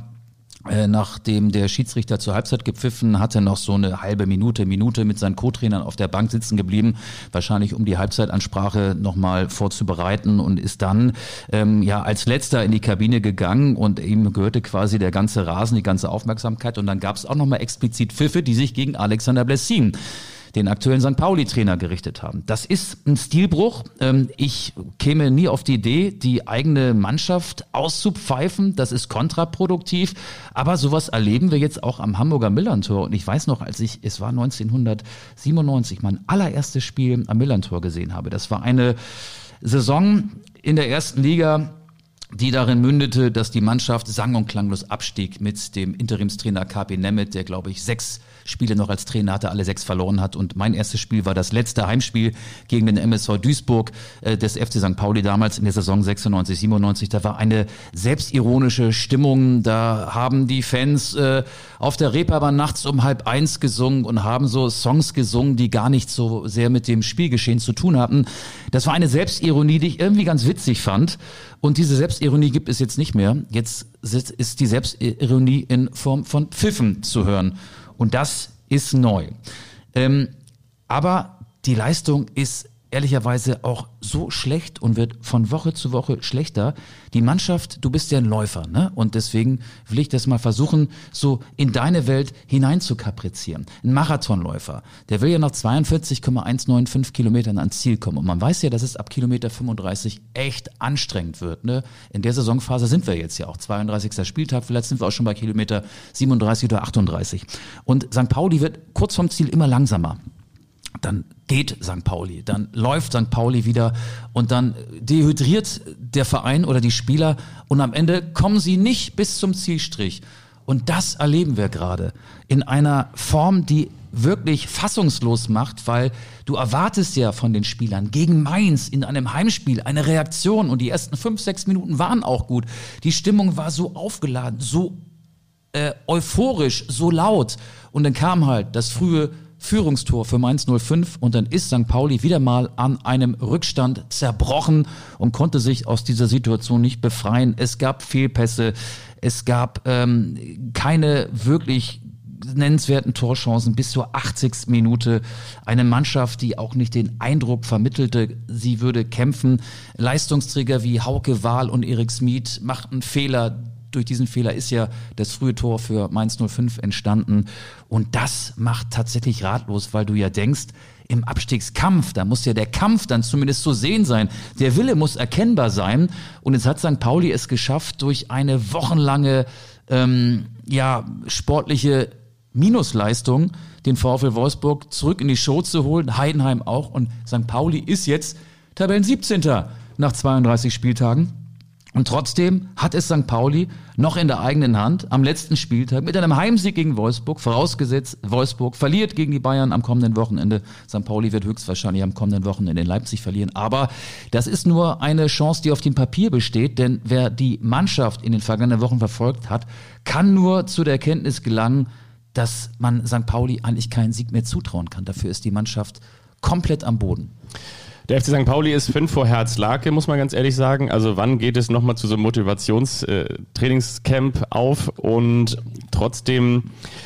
nachdem der Schiedsrichter zur Halbzeit gepfiffen hatte, noch so eine halbe Minute, Minute mit seinen Co-Trainern auf der Bank sitzen geblieben, wahrscheinlich um die Halbzeitansprache nochmal vorzubereiten und ist dann ähm, ja als letzter in die Kabine gegangen und ihm gehörte quasi der ganze Rasen, die ganze Aufmerksamkeit und dann gab es auch nochmal explizit Pfiffe, die sich gegen Alexander Blessin, den aktuellen Sankt Pauli-Trainer, gerichtet haben. Das ist ein Stilbruch. Ich käme nie auf die Idee, die eigene Mannschaft auszupfeifen. Das ist kontraproduktiv. Aber sowas erleben wir jetzt auch am Hamburger Millern-Tor. Und ich weiß noch, als ich, es war neunzehnhundertsiebenundneunzig, mein allererstes Spiel am Millern-Tor gesehen habe. Das war eine Saison in der ersten Liga, die darin mündete, dass die Mannschaft sang- und klanglos abstieg mit dem Interimstrainer K P Nemeth, der, glaube ich, sechs Spiele noch als Trainer hatte, alle sechs verloren hat. Und mein erstes Spiel war das letzte Heimspiel gegen den M S V Duisburg äh, des F C Sankt Pauli damals in der Saison sechsundneunzig, siebenundneunzig. Da war eine selbstironische Stimmung. Da haben die Fans äh, auf der Reeperbahn nachts um halb eins gesungen und haben so Songs gesungen, die gar nicht so sehr mit dem Spielgeschehen zu tun hatten. Das war eine Selbstironie, die ich irgendwie ganz witzig fand. Und diese Selbstironie gibt es jetzt nicht mehr. Jetzt ist die Selbstironie in Form von Pfiffen zu hören. Und das ist neu. Ähm, aber die Leistung ist ehrlicherweise auch so schlecht und wird von Woche zu Woche schlechter. Die Mannschaft, du bist ja ein Läufer, ne? Und deswegen will ich das mal versuchen, so in deine Welt hinein zu kaprizieren. Ein Marathonläufer, der will ja nach zweiundvierzig Komma hundertfünfundneunzig Kilometern ans Ziel kommen. Und man weiß ja, dass es ab Kilometer fünfunddreißig echt anstrengend wird, ne? In der Saisonphase sind wir jetzt ja auch zweiunddreißigster Spieltag, vielleicht sind wir auch schon bei Kilometer siebenunddreißig oder achtunddreißig. Und Sankt Pauli wird kurz vorm Ziel immer langsamer. Dann geht Sankt Pauli, dann läuft Sankt Pauli wieder und dann dehydriert der Verein oder die Spieler und am Ende kommen sie nicht bis zum Zielstrich. Und das erleben wir gerade in einer Form, die wirklich fassungslos macht, weil du erwartest ja von den Spielern gegen Mainz in einem Heimspiel eine Reaktion und die ersten fünf, sechs Minuten waren auch gut. Die Stimmung war so aufgeladen, so äh, euphorisch, so laut und dann kam halt das frühe Führungstor für Mainz null fünf und dann ist Sankt Pauli wieder mal an einem Rückstand zerbrochen und konnte sich aus dieser Situation nicht befreien. Es gab Fehlpässe, es gab ähm, keine wirklich nennenswerten Torchancen bis zur achtzigsten Minute. Eine Mannschaft, die auch nicht den Eindruck vermittelte, sie würde kämpfen. Leistungsträger wie Hauke Wahl und Erik Smith machten Fehler. Durch diesen Fehler ist ja das frühe Tor für Mainz null fünf entstanden. Und das macht tatsächlich ratlos, weil du ja denkst, im Abstiegskampf, da muss ja der Kampf dann zumindest zu sehen sein. Der Wille muss erkennbar sein. Und jetzt hat Sankt Pauli es geschafft, durch eine wochenlange ähm, ja sportliche Minusleistung, den VfL Wolfsburg zurück in die Show zu holen, Heidenheim auch, und Sankt Pauli ist jetzt Tabellen-siebzehnter nach zweiunddreißig Spieltagen. Und trotzdem hat es Sankt Pauli noch in der eigenen Hand am letzten Spieltag mit einem Heimsieg gegen Wolfsburg, vorausgesetzt Wolfsburg verliert gegen die Bayern am kommenden Wochenende. Sankt Pauli wird höchstwahrscheinlich am kommenden Wochenende in Leipzig verlieren. Aber das ist nur eine Chance, die auf dem Papier besteht, denn wer die Mannschaft in den vergangenen Wochen verfolgt hat, kann nur zu der Erkenntnis gelangen, dass man Sankt Pauli eigentlich keinen Sieg mehr zutrauen kann. Dafür ist die Mannschaft komplett am Boden. Der F C Sankt Pauli ist fünf vor Herz-Lake, muss man ganz ehrlich sagen. Also wann geht es nochmal zu so einem Motivations-Trainingscamp äh, auf? Und trotzdem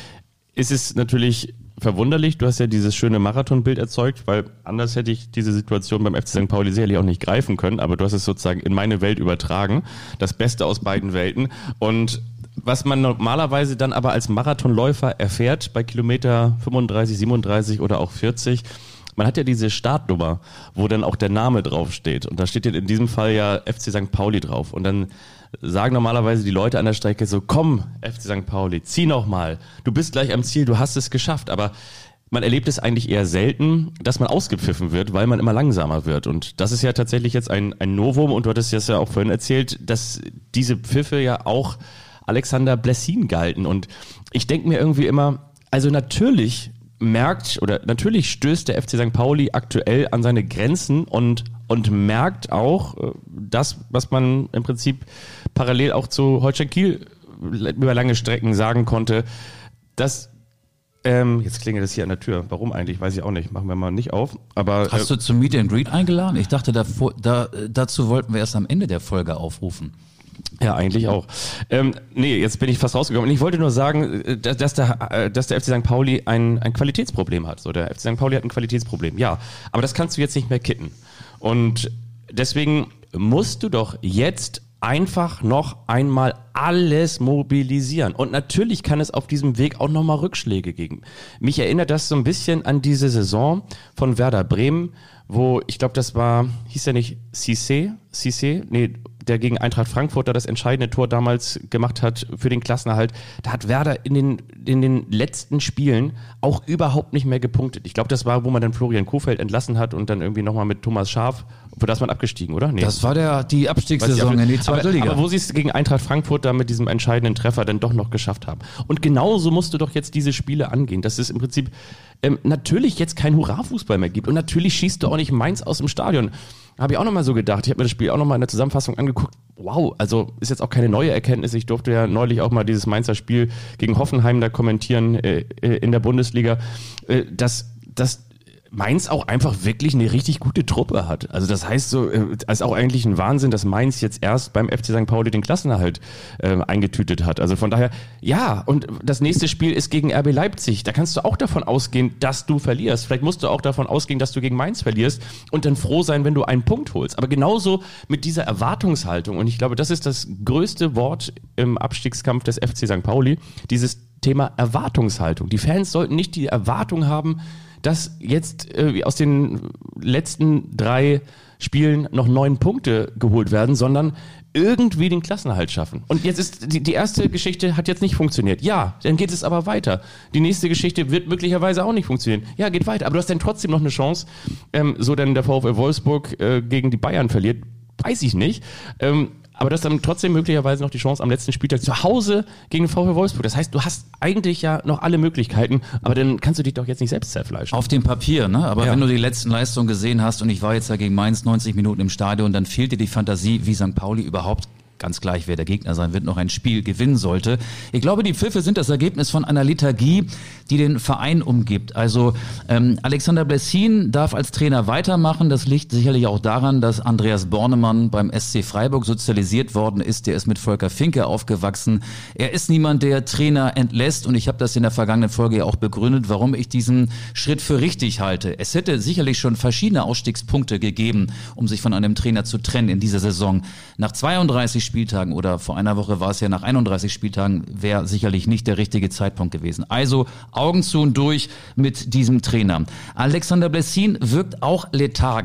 ist es natürlich verwunderlich. Du hast ja dieses schöne Marathonbild erzeugt, weil anders hätte ich diese Situation beim F C Sankt Pauli sicherlich auch nicht greifen können. Aber du hast es sozusagen in meine Welt übertragen. Das Beste aus beiden Welten. Und was man normalerweise dann aber als Marathonläufer erfährt, bei Kilometer fünfunddreißig, siebenunddreißig oder auch vierzig, man hat ja diese Startnummer, wo dann auch der Name draufsteht. Und da steht in diesem Fall ja F C Sankt Pauli drauf. Und dann sagen normalerweise die Leute an der Strecke so, komm, F C Sankt Pauli, zieh noch mal. Du bist gleich am Ziel, du hast es geschafft. Aber man erlebt es eigentlich eher selten, dass man ausgepfiffen wird, weil man immer langsamer wird. Und das ist ja tatsächlich jetzt ein, ein Novum. Und du hattest es ja auch vorhin erzählt, dass diese Pfiffe ja auch Alexander Blessin galten. Und ich denke mir irgendwie immer, also natürlich merkt oder natürlich stößt der F C Sankt Pauli aktuell an seine Grenzen und und merkt auch das, was man im Prinzip parallel auch zu Holstein Kiel über lange Strecken sagen konnte, dass ähm, jetzt klingelt es hier an der Tür. Warum eigentlich? Weiß ich auch nicht. Machen wir mal nicht auf. Aber hast äh, du zum Meet and Greet eingeladen? Ich dachte, davor, da, dazu wollten wir erst am Ende der Folge aufrufen. Ja, eigentlich auch. Ähm, nee, jetzt bin ich fast rausgekommen. Und ich wollte nur sagen, dass, dass, der, dass der F C Sankt Pauli ein, ein Qualitätsproblem hat. So, der F C Sankt Pauli hat ein Qualitätsproblem, ja. Aber das kannst du jetzt nicht mehr kitten. Und deswegen musst du doch jetzt einfach noch einmal alles mobilisieren. Und natürlich kann es auf diesem Weg auch nochmal Rückschläge geben. Mich erinnert das so ein bisschen an diese Saison von Werder Bremen, wo, ich glaube, das war, hieß der nicht Cissé? Cissé? Nee, der gegen Eintracht Frankfurt da das entscheidende Tor damals gemacht hat für den Klassenerhalt. Da hat Werder in den, in den letzten Spielen auch überhaupt nicht mehr gepunktet. Ich glaube, das war, wo man dann Florian Kohfeldt entlassen hat und dann irgendwie nochmal mit Thomas Schaaf, für das man abgestiegen, oder? Nee. Das war der, die Abstiegssaison in die zweite aber, Liga. Aber wo sie es gegen Eintracht Frankfurt da mit diesem entscheidenden Treffer dann doch noch geschafft haben. Und genauso musst du doch jetzt diese Spiele angehen, dass es im Prinzip ähm, natürlich jetzt kein Hurra-Fußball mehr gibt und natürlich schießt du auch nicht Mainz aus dem Stadion. Habe ich auch nochmal so gedacht. Ich habe mir das Spiel auch nochmal in der Zusammenfassung angeguckt. Wow, also ist jetzt auch keine neue Erkenntnis. Ich durfte ja neulich auch mal dieses Mainzer Spiel gegen Hoffenheim da kommentieren äh, in der Bundesliga, äh, dass das Mainz auch einfach wirklich eine richtig gute Truppe hat. Also das heißt so, es äh, ist auch eigentlich ein Wahnsinn, dass Mainz jetzt erst beim F C Sankt Pauli den Klassenerhalt äh, eingetütet hat. Also von daher, ja, und das nächste Spiel ist gegen R B Leipzig. Da kannst du auch davon ausgehen, dass du verlierst. Vielleicht musst du auch davon ausgehen, dass du gegen Mainz verlierst und dann froh sein, wenn du einen Punkt holst. Aber genauso mit dieser Erwartungshaltung. Und ich glaube, das ist das größte Wort im Abstiegskampf des F C Sankt Pauli, dieses Thema Erwartungshaltung. Die Fans sollten nicht die Erwartung haben, dass jetzt äh, aus den letzten drei Spielen noch neun Punkte geholt werden, sondern irgendwie den Klassenerhalt schaffen. Und jetzt ist die, die erste Geschichte hat jetzt nicht funktioniert. Ja, dann geht es aber weiter. Die nächste Geschichte wird möglicherweise auch nicht funktionieren. Ja, geht weiter. Aber du hast dann trotzdem noch eine Chance, ähm, so dann der VfL Wolfsburg äh, gegen die Bayern verliert. Weiß ich nicht. Ähm, aber du hast dann trotzdem möglicherweise noch die Chance am letzten Spieltag zu Hause gegen den VfL Wolfsburg. Das heißt, du hast eigentlich ja noch alle Möglichkeiten, aber dann kannst du dich doch jetzt nicht selbst zerfleischen. Auf dem Papier, ne? Aber ja. Wenn du die letzten Leistungen gesehen hast und ich war jetzt ja gegen Mainz neunzig Minuten im Stadion, dann fehlt dir die Fantasie, wie Sankt Pauli überhaupt, ganz gleich wer der Gegner sein wird, noch ein Spiel gewinnen sollte. Ich glaube, die Pfiffe sind das Ergebnis von einer Lethargie, die den Verein umgibt. Also ähm, Alexander Blessin darf als Trainer weitermachen. Das liegt sicherlich auch daran, dass Andreas Bornemann beim S C Freiburg sozialisiert worden ist. Der ist mit Volker Finke aufgewachsen. Er ist niemand, der Trainer entlässt. Und ich habe das in der vergangenen Folge ja auch begründet, warum ich diesen Schritt für richtig halte. Es hätte sicherlich schon verschiedene Ausstiegspunkte gegeben, um sich von einem Trainer zu trennen in dieser Saison. Nach zweiunddreißig Spieltagen oder vor einer Woche war es ja nach einunddreißig Spieltagen, wäre sicherlich nicht der richtige Zeitpunkt gewesen. Also Augen zu und durch mit diesem Trainer. Alexander Blessin wirkt auch lethargisch.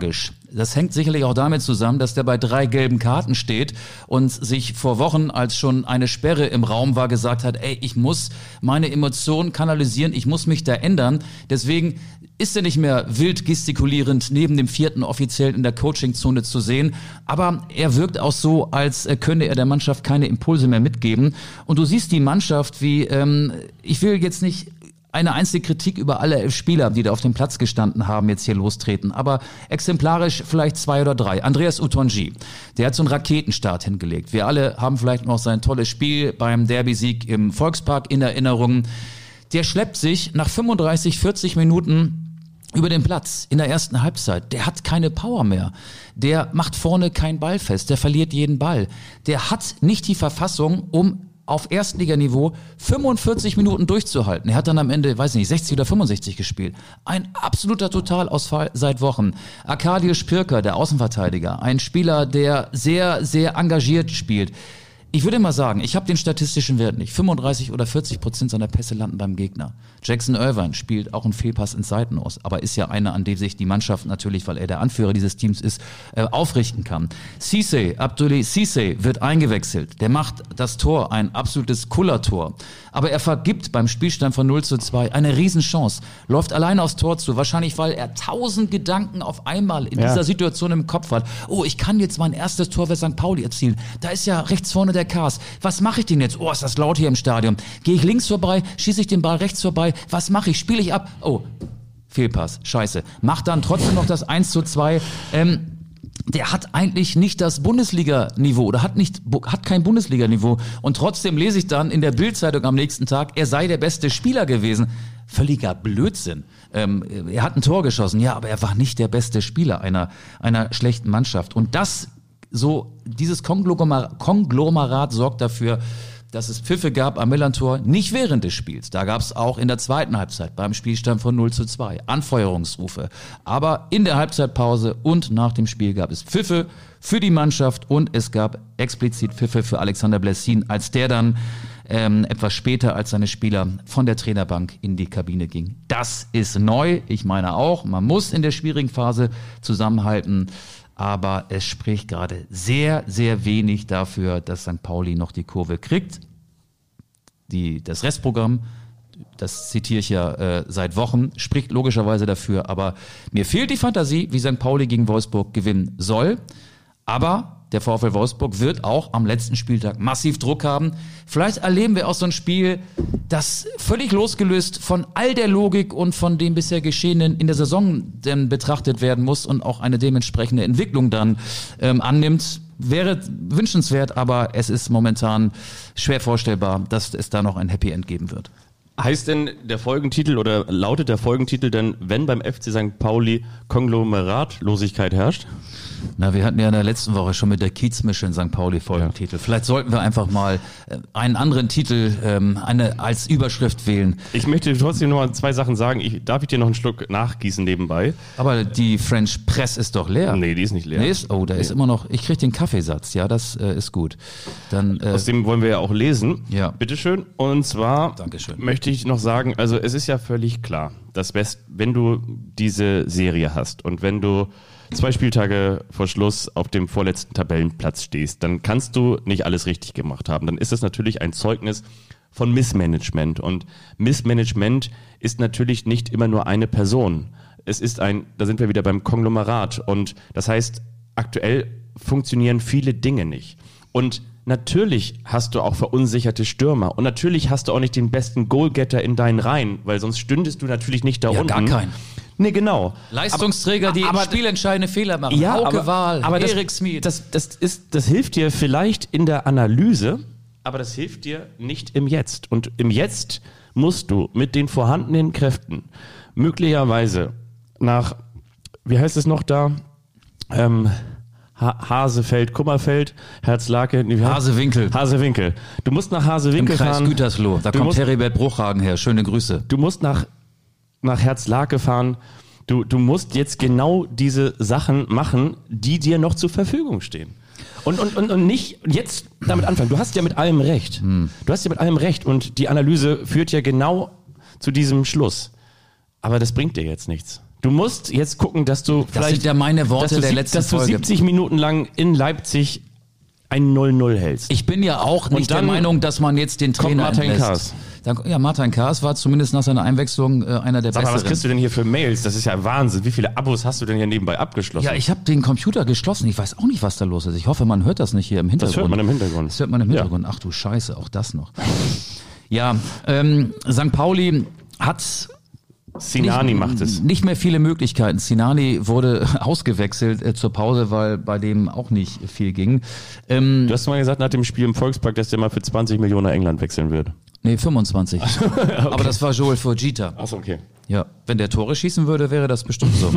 Das hängt sicherlich auch damit zusammen, dass der bei drei gelben Karten steht und sich vor Wochen, als schon eine Sperre im Raum war, gesagt hat, ey, ich muss meine Emotionen kanalisieren, ich muss mich da ändern. Deswegen ist er nicht mehr wild gestikulierend neben dem vierten Offiziellen in der Coachingzone zu sehen. Aber er wirkt auch so, als könne er der Mannschaft keine Impulse mehr mitgeben. Und du siehst die Mannschaft wie, ähm, ich will jetzt nicht eine einzige Kritik über alle elf Spieler, die da auf dem Platz gestanden haben, jetzt hier lostreten. Aber exemplarisch vielleicht zwei oder drei. Andreas Utonji, der hat so einen Raketenstart hingelegt. Wir alle haben vielleicht noch sein tolles Spiel beim Derby-Sieg im Volkspark in Erinnerung. Der schleppt sich nach fünfunddreißig, vierzig Minuten über den Platz in der ersten Halbzeit. Der hat keine Power mehr. Der macht vorne keinen Ball fest. Der verliert jeden Ball. Der hat nicht die Verfassung, um auf Erstliganiveau fünfundvierzig Minuten durchzuhalten. Er hat dann am Ende, weiß nicht, sechzig oder fünfundsechzig gespielt. Ein absoluter Totalausfall seit Wochen. Arkadiusz Pirker, der Außenverteidiger, ein Spieler, der sehr, sehr engagiert spielt. Ich würde mal sagen, ich habe den statistischen Wert nicht. fünfunddreißig oder vierzig Prozent seiner Pässe landen beim Gegner. Jackson Irvine spielt auch einen Fehlpass ins Seitenhaus, aber ist ja einer, an dem sich die Mannschaft natürlich, weil er der Anführer dieses Teams ist, äh, aufrichten kann. Cissé, Abdoulaye Cissé wird eingewechselt. Der macht das Tor, ein absolutes Kullertor. Aber er vergibt beim Spielstand von null zu zwei eine Riesenchance. Läuft allein aufs Tor zu, wahrscheinlich weil er tausend Gedanken auf einmal in ja. dieser Situation im Kopf hat. Oh, ich kann jetzt mein erstes Tor für Sankt Pauli erzielen. Da ist ja rechts vorne der Kars. Was mache ich denn jetzt? Oh, ist das laut hier im Stadion. Gehe ich links vorbei, schieße ich den Ball rechts vorbei. Was mache ich? Spiele ich ab? Oh, Fehlpass. Scheiße. Macht dann trotzdem noch das eins zu zwei. Ähm, der hat eigentlich nicht das Bundesliga-Niveau oder hat nicht hat kein Bundesliga-Niveau. Und trotzdem lese ich dann in der Bild-Zeitung am nächsten Tag, er sei der beste Spieler gewesen. Völliger Blödsinn. Ähm, er hat ein Tor geschossen, ja, aber er war nicht der beste Spieler einer, einer schlechten Mannschaft. Und das So, dieses Konglomerat, Konglomerat sorgt dafür, dass es Pfiffe gab am Millantor, nicht während des Spiels. Da gab es auch in der zweiten Halbzeit beim Spielstand von null zu zwei Anfeuerungsrufe. Aber in der Halbzeitpause und nach dem Spiel gab es Pfiffe für die Mannschaft und es gab explizit Pfiffe für Alexander Blessin, als der dann ähm, etwas später als seine Spieler von der Trainerbank in die Kabine ging. Das ist neu, ich meine auch, man muss in der schwierigen Phase zusammenhalten. Aber es spricht gerade sehr, sehr wenig dafür, dass Sankt Pauli noch die Kurve kriegt. Die, das Restprogramm, das zitiere ich ja äh, seit Wochen, spricht logischerweise dafür. Aber mir fehlt die Fantasie, wie Sankt Pauli gegen Wolfsburg gewinnen soll. Aber der VfL Wolfsburg wird auch am letzten Spieltag massiv Druck haben. Vielleicht erleben wir auch so ein Spiel, das völlig losgelöst von all der Logik und von dem bisher Geschehenen in der Saison denn betrachtet werden muss und auch eine dementsprechende Entwicklung dann ähm, annimmt. Wäre wünschenswert, aber es ist momentan schwer vorstellbar, dass es da noch ein Happy End geben wird. Heißt denn der Folgentitel oder lautet der Folgentitel denn, wenn beim F C Sankt Pauli Konglomeratlosigkeit herrscht? Na, wir hatten ja in der letzten Woche schon mit der Kiezmische in Sankt Pauli Folgentitel. Ja. Vielleicht sollten wir einfach mal äh, einen anderen Titel ähm, eine, als Überschrift wählen. Ich möchte trotzdem noch mal zwei Sachen sagen. Ich, darf ich dir noch einen Schluck nachgießen nebenbei? Aber die French Press ist doch leer. Nee, die ist nicht leer. Nee, ist, oh, da nee. ist immer noch, ich kriege den Kaffeesatz. Ja, das äh, ist gut. Dann, äh, Aus dem wollen wir ja auch lesen. Ja. Bitteschön. Und zwar Dankeschön. möchte ich noch sagen, also es ist ja völlig klar, dass best, wenn du diese Serie hast und wenn du zwei Spieltage vor Schluss auf dem vorletzten Tabellenplatz stehst, dann kannst du nicht alles richtig gemacht haben. Dann ist es natürlich ein Zeugnis von Missmanagement. Und Missmanagement ist natürlich nicht immer nur eine Person. Es ist ein, da sind wir wieder beim Konglomerat. Und das heißt, aktuell funktionieren viele Dinge nicht. Und natürlich hast du auch verunsicherte Stürmer. Und natürlich hast du auch nicht den besten Goalgetter in deinen Reihen, weil sonst stündest du natürlich nicht da ja, unten. Gar keinen. Nee, genau. Leistungsträger, aber, die aber, spielentscheidende Fehler machen. Ja, Hauke aber, Wahl, aber Erik Smith. Das, das, ist, das hilft dir vielleicht in der Analyse, aber das hilft dir nicht im Jetzt. Und im Jetzt musst du mit den vorhandenen Kräften möglicherweise nach, wie heißt es noch da? Ähm, ha- Hasefeld, Kummerfeld, Herzlake, nee, Hasewinkel. Hasewinkel. Du musst nach Hasewinkel Im Kreis fahren. Gütersloh. Da du kommt musst, Heribert Bruchhagen her. Schöne Grüße. Du musst nach nach Herzlake fahren, du, du musst jetzt genau diese Sachen machen, die dir noch zur Verfügung stehen. Und, und, und, und nicht jetzt damit anfangen. Du hast ja mit allem recht. Hm. Du hast ja mit allem recht und die Analyse führt ja genau zu diesem Schluss. Aber das bringt dir jetzt nichts. Du musst jetzt gucken, dass du Das vielleicht sind ja meine Worte dass du, der sieb- letzten dass du Folge. siebzig Minuten lang in Leipzig ein null null hältst. Ich bin ja auch nicht dann der Meinung, dass man jetzt den kommt Trainer Martin entlässt. Kaas. Dann, ja, Martin Kaas war zumindest nach seiner Einwechslung äh, einer der Sag mal, was besseren. kriegst du denn hier für Mails? Das ist ja Wahnsinn. Wie viele Abos hast du denn hier nebenbei abgeschlossen? Ja, ich habe den Computer geschlossen. Ich weiß auch nicht, was da los ist. Ich hoffe, man hört das nicht hier im Hintergrund. Das hört man im Hintergrund. Das hört man im Hintergrund. Ach du Scheiße, auch das noch. Ja, ähm, Sankt Pauli hat Sinani nicht, macht es. nicht mehr viele Möglichkeiten. Sinani wurde ausgewechselt äh, zur Pause, weil bei dem auch nicht viel ging. Ähm, Du hast mal gesagt nach dem Spiel im Volkspark, dass der mal für zwanzig Millionen nach England wechseln wird. nee, fünfundzwanzig. Aber das war Joel Fujita. Achso, okay. Ja, wenn der Tore schießen würde, wäre das bestimmt so.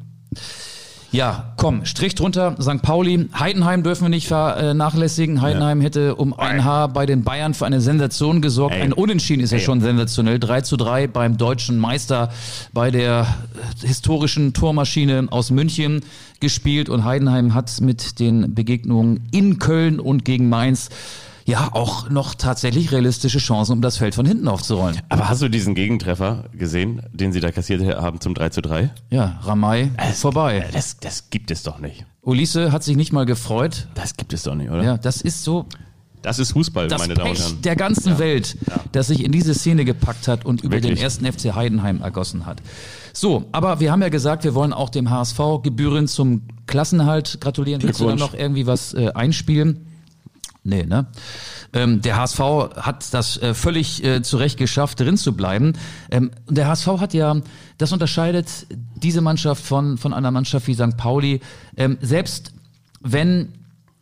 Ja, komm, Strich drunter, Sankt Pauli. Heidenheim dürfen wir nicht vernachlässigen. Heidenheim hätte um ein Haar bei den Bayern für eine Sensation gesorgt. Ey. Ein Unentschieden ist ja Ey. schon sensationell. drei zu drei beim deutschen Meister bei der historischen Tormaschine aus München gespielt. Und Heidenheim hat mit den Begegnungen in Köln und gegen Mainz ja auch noch tatsächlich realistische Chancen, um das Feld von hinten aufzurollen. Aber hast du diesen Gegentreffer gesehen, den sie da kassiert haben zum drei zu drei? Ja, Ramay vorbei. Das, das gibt es doch nicht. Ulisse hat sich nicht mal gefreut. Das gibt es doch nicht, oder? Ja, das ist so Das ist Fußball, das meine Damen und Pech Herren. der ganzen Welt, das sich in diese Szene gepackt hat und über Wirklich. den ersten F C Heidenheim ergossen hat. So, aber wir haben ja gesagt, wir wollen auch dem H S V gebührend zum Klassenerhalt gratulieren. Willst du da Glückwunsch. noch irgendwie was äh, einspielen? Nee, ne? Ähm, der H S V hat das äh, völlig äh, zurecht geschafft, drin zu bleiben. Ähm, der H S V hat ja, das unterscheidet diese Mannschaft von, von einer Mannschaft wie Sankt Pauli. Ähm, selbst wenn,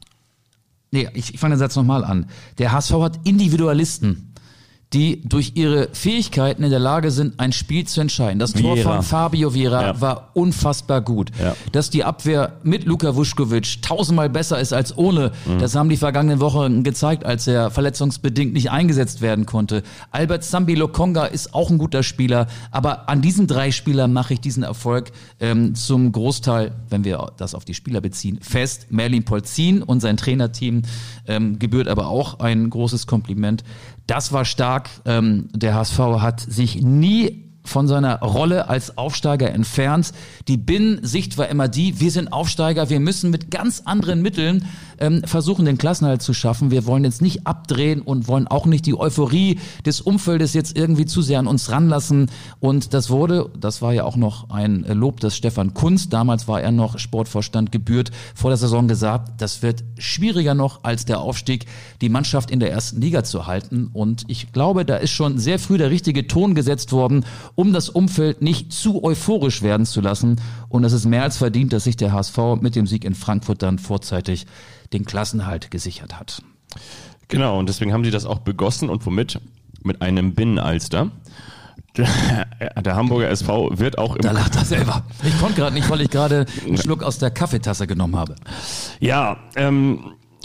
nee, ich, ich fange den Satz nochmal an. Der H S V hat Individualisten, die durch ihre Fähigkeiten in der Lage sind, ein Spiel zu entscheiden. Das Tor Vieira. von Fabio Vieira Ja. war unfassbar gut. Ja. Dass die Abwehr mit Luka Vuskovic tausendmal besser ist als ohne, das haben die vergangenen Wochen gezeigt, als er verletzungsbedingt nicht eingesetzt werden konnte. Albert Sambi Lokonga ist auch ein guter Spieler, aber an diesen drei Spielern mache ich diesen Erfolg ähm, zum Großteil, wenn wir das auf die Spieler beziehen, fest. Merlin Polzin und sein Trainerteam ähm, gebührt aber auch ein großes Kompliment. Das war stark. Ähm, der H S V hat sich nie von seiner Rolle als Aufsteiger entfernt. Die Binnensicht war immer die, wir sind Aufsteiger, wir müssen mit ganz anderen Mitteln ähm, versuchen, den Klassenerhalt zu schaffen. Wir wollen jetzt nicht abdrehen und wollen auch nicht die Euphorie des Umfeldes jetzt irgendwie zu sehr an uns ranlassen. Und das wurde, das war ja auch noch ein Lob des Stefan Kunz, damals war er noch Sportvorstand, gebührt, vor der Saison gesagt, das wird schwieriger noch als der Aufstieg, die Mannschaft in der ersten Liga zu halten. Und ich glaube, da ist schon sehr früh der richtige Ton gesetzt worden, um das Umfeld nicht zu euphorisch werden zu lassen. Und es ist mehr als verdient, dass sich der H S V mit dem Sieg in Frankfurt dann vorzeitig den Klassenerhalt gesichert hat. Genau, und deswegen haben sie das auch begossen und womit? Mit einem Binnenalster. Der, der Hamburger S V wird auch im Da lacht er selber. Ich konnte gerade nicht, weil ich gerade einen Schluck aus der Kaffeetasse genommen habe. Ja, ähm,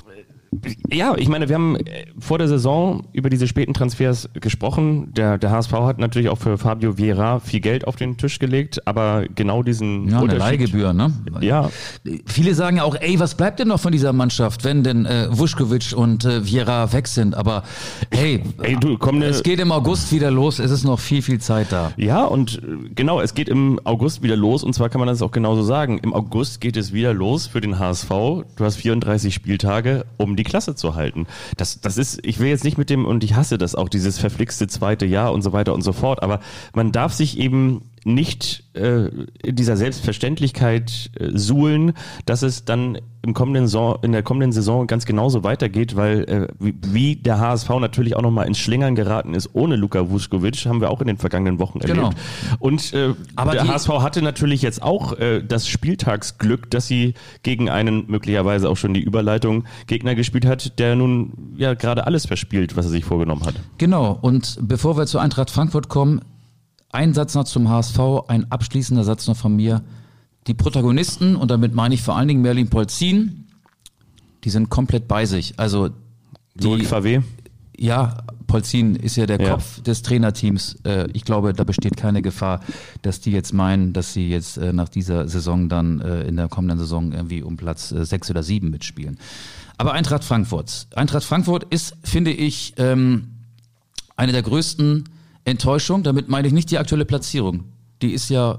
ja, ich meine, wir haben äh, vor der Saison über diese späten Transfers gesprochen. Der, der H S V hat natürlich auch für Fabio Vieira viel Geld auf den Tisch gelegt, aber genau diesen Ja, eine Unterschied- Leihgebühr, ne? Ja, Viele sagen ja auch, ey, was bleibt denn noch von dieser Mannschaft, wenn denn äh, Vuskovic und äh, Vieira weg sind? Aber hey, ey, du, komm ne, es geht im August wieder los, es ist noch viel, viel Zeit da. ja, und äh, genau, es geht im August wieder los, und zwar kann man das auch genauso sagen. Im August geht es wieder los für den H S V. Du hast vierunddreißig Spieltage, um die Klasse zu halten. Das, das ist, ich will jetzt nicht mit dem, und ich hasse das auch, dieses verflixte zweite Jahr und so weiter und so fort, aber man darf sich eben nicht äh, in dieser Selbstverständlichkeit äh, suhlen, dass es dann im kommenden Saison, in der kommenden Saison ganz genauso weitergeht, weil äh, wie, wie der H S V natürlich auch nochmal ins Schlingern geraten ist ohne Luka Vuskovic, haben wir auch in den vergangenen Wochen erlebt. Genau. Und äh, Aber der die- H S V hatte natürlich jetzt auch äh, das Spieltagsglück, dass sie gegen einen, möglicherweise auch schon die Überleitung, Gegner gespielt hat, der nun ja gerade alles verspielt, was er sich vorgenommen hat. Genau, und bevor wir zur Eintracht Frankfurt kommen, ein Satz noch zum H S V, ein abschließender Satz noch von mir. Die Protagonisten, und damit meine ich vor allen Dingen Merlin Polzin, die sind komplett bei sich. Also die, Loic Favre. ja, Polzin ist ja der Ja. Kopf des Trainerteams. Äh, ich glaube, da besteht keine Gefahr, dass die jetzt meinen, dass sie jetzt äh, nach dieser Saison dann äh, in der kommenden Saison irgendwie um Platz äh, sechs oder sieben mitspielen. Aber Eintracht Frankfurt. Eintracht Frankfurt ist, finde ich, ähm, eine der größten Enttäuschungen. Damit meine ich nicht die aktuelle Platzierung. Die ist ja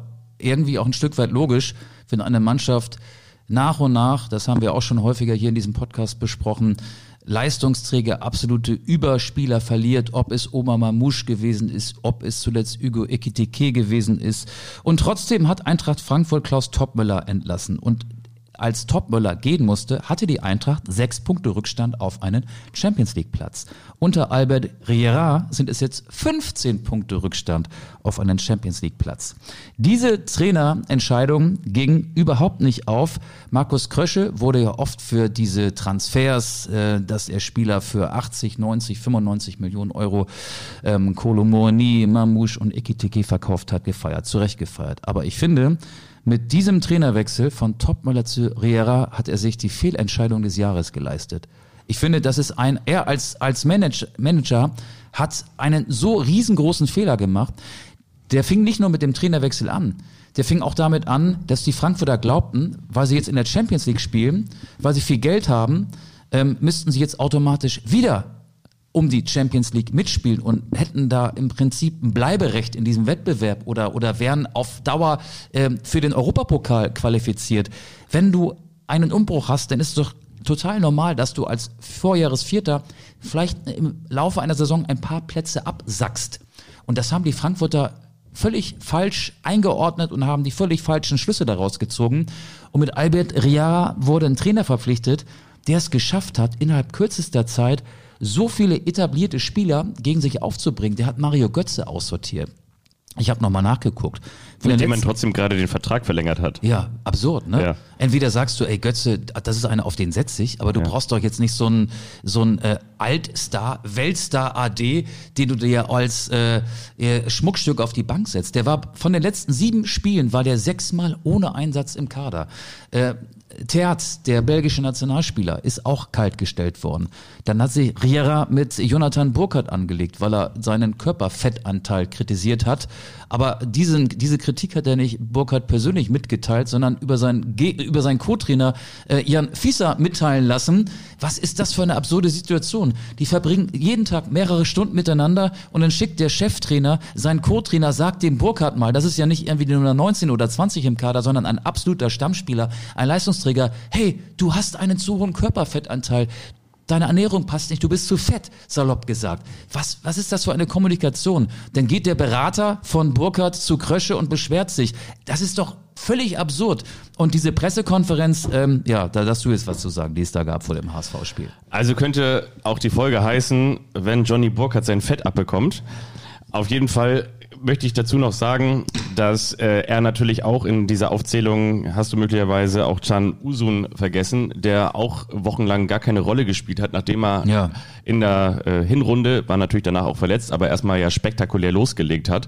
irgendwie auch ein Stück weit logisch, wenn eine Mannschaft nach und nach, das haben wir auch schon häufiger hier in diesem Podcast besprochen, Leistungsträger, absolute Überspieler verliert, ob es Omar Mamouche gewesen ist, ob es zuletzt Hugo Ekitike gewesen ist. Und trotzdem hat Eintracht Frankfurt Klaus Toppmöller entlassen. Und als Toppmöller gehen musste, hatte die Eintracht sechs Punkte Rückstand auf einen Champions-League-Platz. Unter Albert Riera sind es jetzt fünfzehn Punkte Rückstand auf einen Champions-League-Platz. Diese Trainerentscheidung ging überhaupt nicht auf. Markus Krösche wurde ja oft für diese Transfers, äh, dass er Spieler für achtzig, neunzig, fünfundneunzig Millionen Euro ähm, Kolo Muani, Mamouche und Ekitike verkauft hat, gefeiert, zu Recht gefeiert. Aber ich finde, mit diesem Trainerwechsel von Toppmöller zu Riera hat er sich die Fehlentscheidung des Jahres geleistet. Ich finde, das ist ein, er als, als Manager, Manager hat einen so riesengroßen Fehler gemacht. Der fing nicht nur mit dem Trainerwechsel an. Der fing auch damit an, dass die Frankfurter glaubten, weil sie jetzt in der Champions League spielen, weil sie viel Geld haben, ähm, müssten sie jetzt automatisch wieder um die Champions League mitspielen und hätten da im Prinzip ein Bleiberecht in diesem Wettbewerb oder oder wären auf Dauer äh, für den Europapokal qualifiziert. Wenn du einen Umbruch hast, dann ist es doch total normal, dass du als Vorjahresvierter vielleicht im Laufe einer Saison ein paar Plätze absackst. Und das haben die Frankfurter völlig falsch eingeordnet und haben die völlig falschen Schlüsse daraus gezogen. Und mit Albert Riera wurde ein Trainer verpflichtet, der es geschafft hat, innerhalb kürzester Zeit so viele etablierte Spieler gegen sich aufzubringen. Der hat Mario Götze aussortiert. Ich habe nochmal nachgeguckt. Mit dem man trotzdem gerade den Vertrag verlängert hat. Ja, absurd, ne? Ja. Entweder sagst du, ey Götze, das ist einer, auf den setz ich, aber du ja. brauchst doch jetzt nicht so einen so einen äh, Altstar, Weltstar A D, den du dir als äh, äh, Schmuckstück auf die Bank setzt. Der war von den letzten sieben Spielen war der sechsmal ohne Einsatz im Kader. Äh, Terz, der belgische Nationalspieler, ist auch kalt gestellt worden. Dann hat sich Riera mit Jonathan Burkhardt angelegt, weil er seinen Körperfettanteil kritisiert hat. Aber diesen, diese Kritik hat er nicht Burkhardt persönlich mitgeteilt, sondern über seinen, über seinen Co-Trainer äh, Jan Fieser mitteilen lassen. Was ist das für eine absurde Situation? Die verbringen jeden Tag mehrere Stunden miteinander und dann schickt der Cheftrainer, sein Co-Trainer, sagt dem Burkhardt mal, das ist ja nicht irgendwie die Nummer neunzehn oder zwanzig im Kader, sondern ein absoluter Stammspieler, ein Leistungsträger. Hey, du hast einen zu hohen Körperfettanteil. Deine Ernährung passt nicht, du bist zu fett, salopp gesagt. Was, was ist das für eine Kommunikation? Dann geht der Berater von Burkhardt zu Krösche und beschwert sich. Das ist doch völlig absurd. Und diese Pressekonferenz, ähm, ja, da hast du jetzt was zu sagen, die es da gab vor dem H S V-Spiel. Also könnte auch die Folge heißen, wenn Johnny Burkhardt sein Fett abbekommt. Auf jeden Fall möchte ich dazu noch sagen, dass äh, er natürlich auch in dieser Aufzählung, hast du möglicherweise auch Can Uzun vergessen, der auch wochenlang gar keine Rolle gespielt hat, nachdem er ja. in der äh, Hinrunde, war natürlich danach auch verletzt, aber erstmal ja spektakulär losgelegt hat.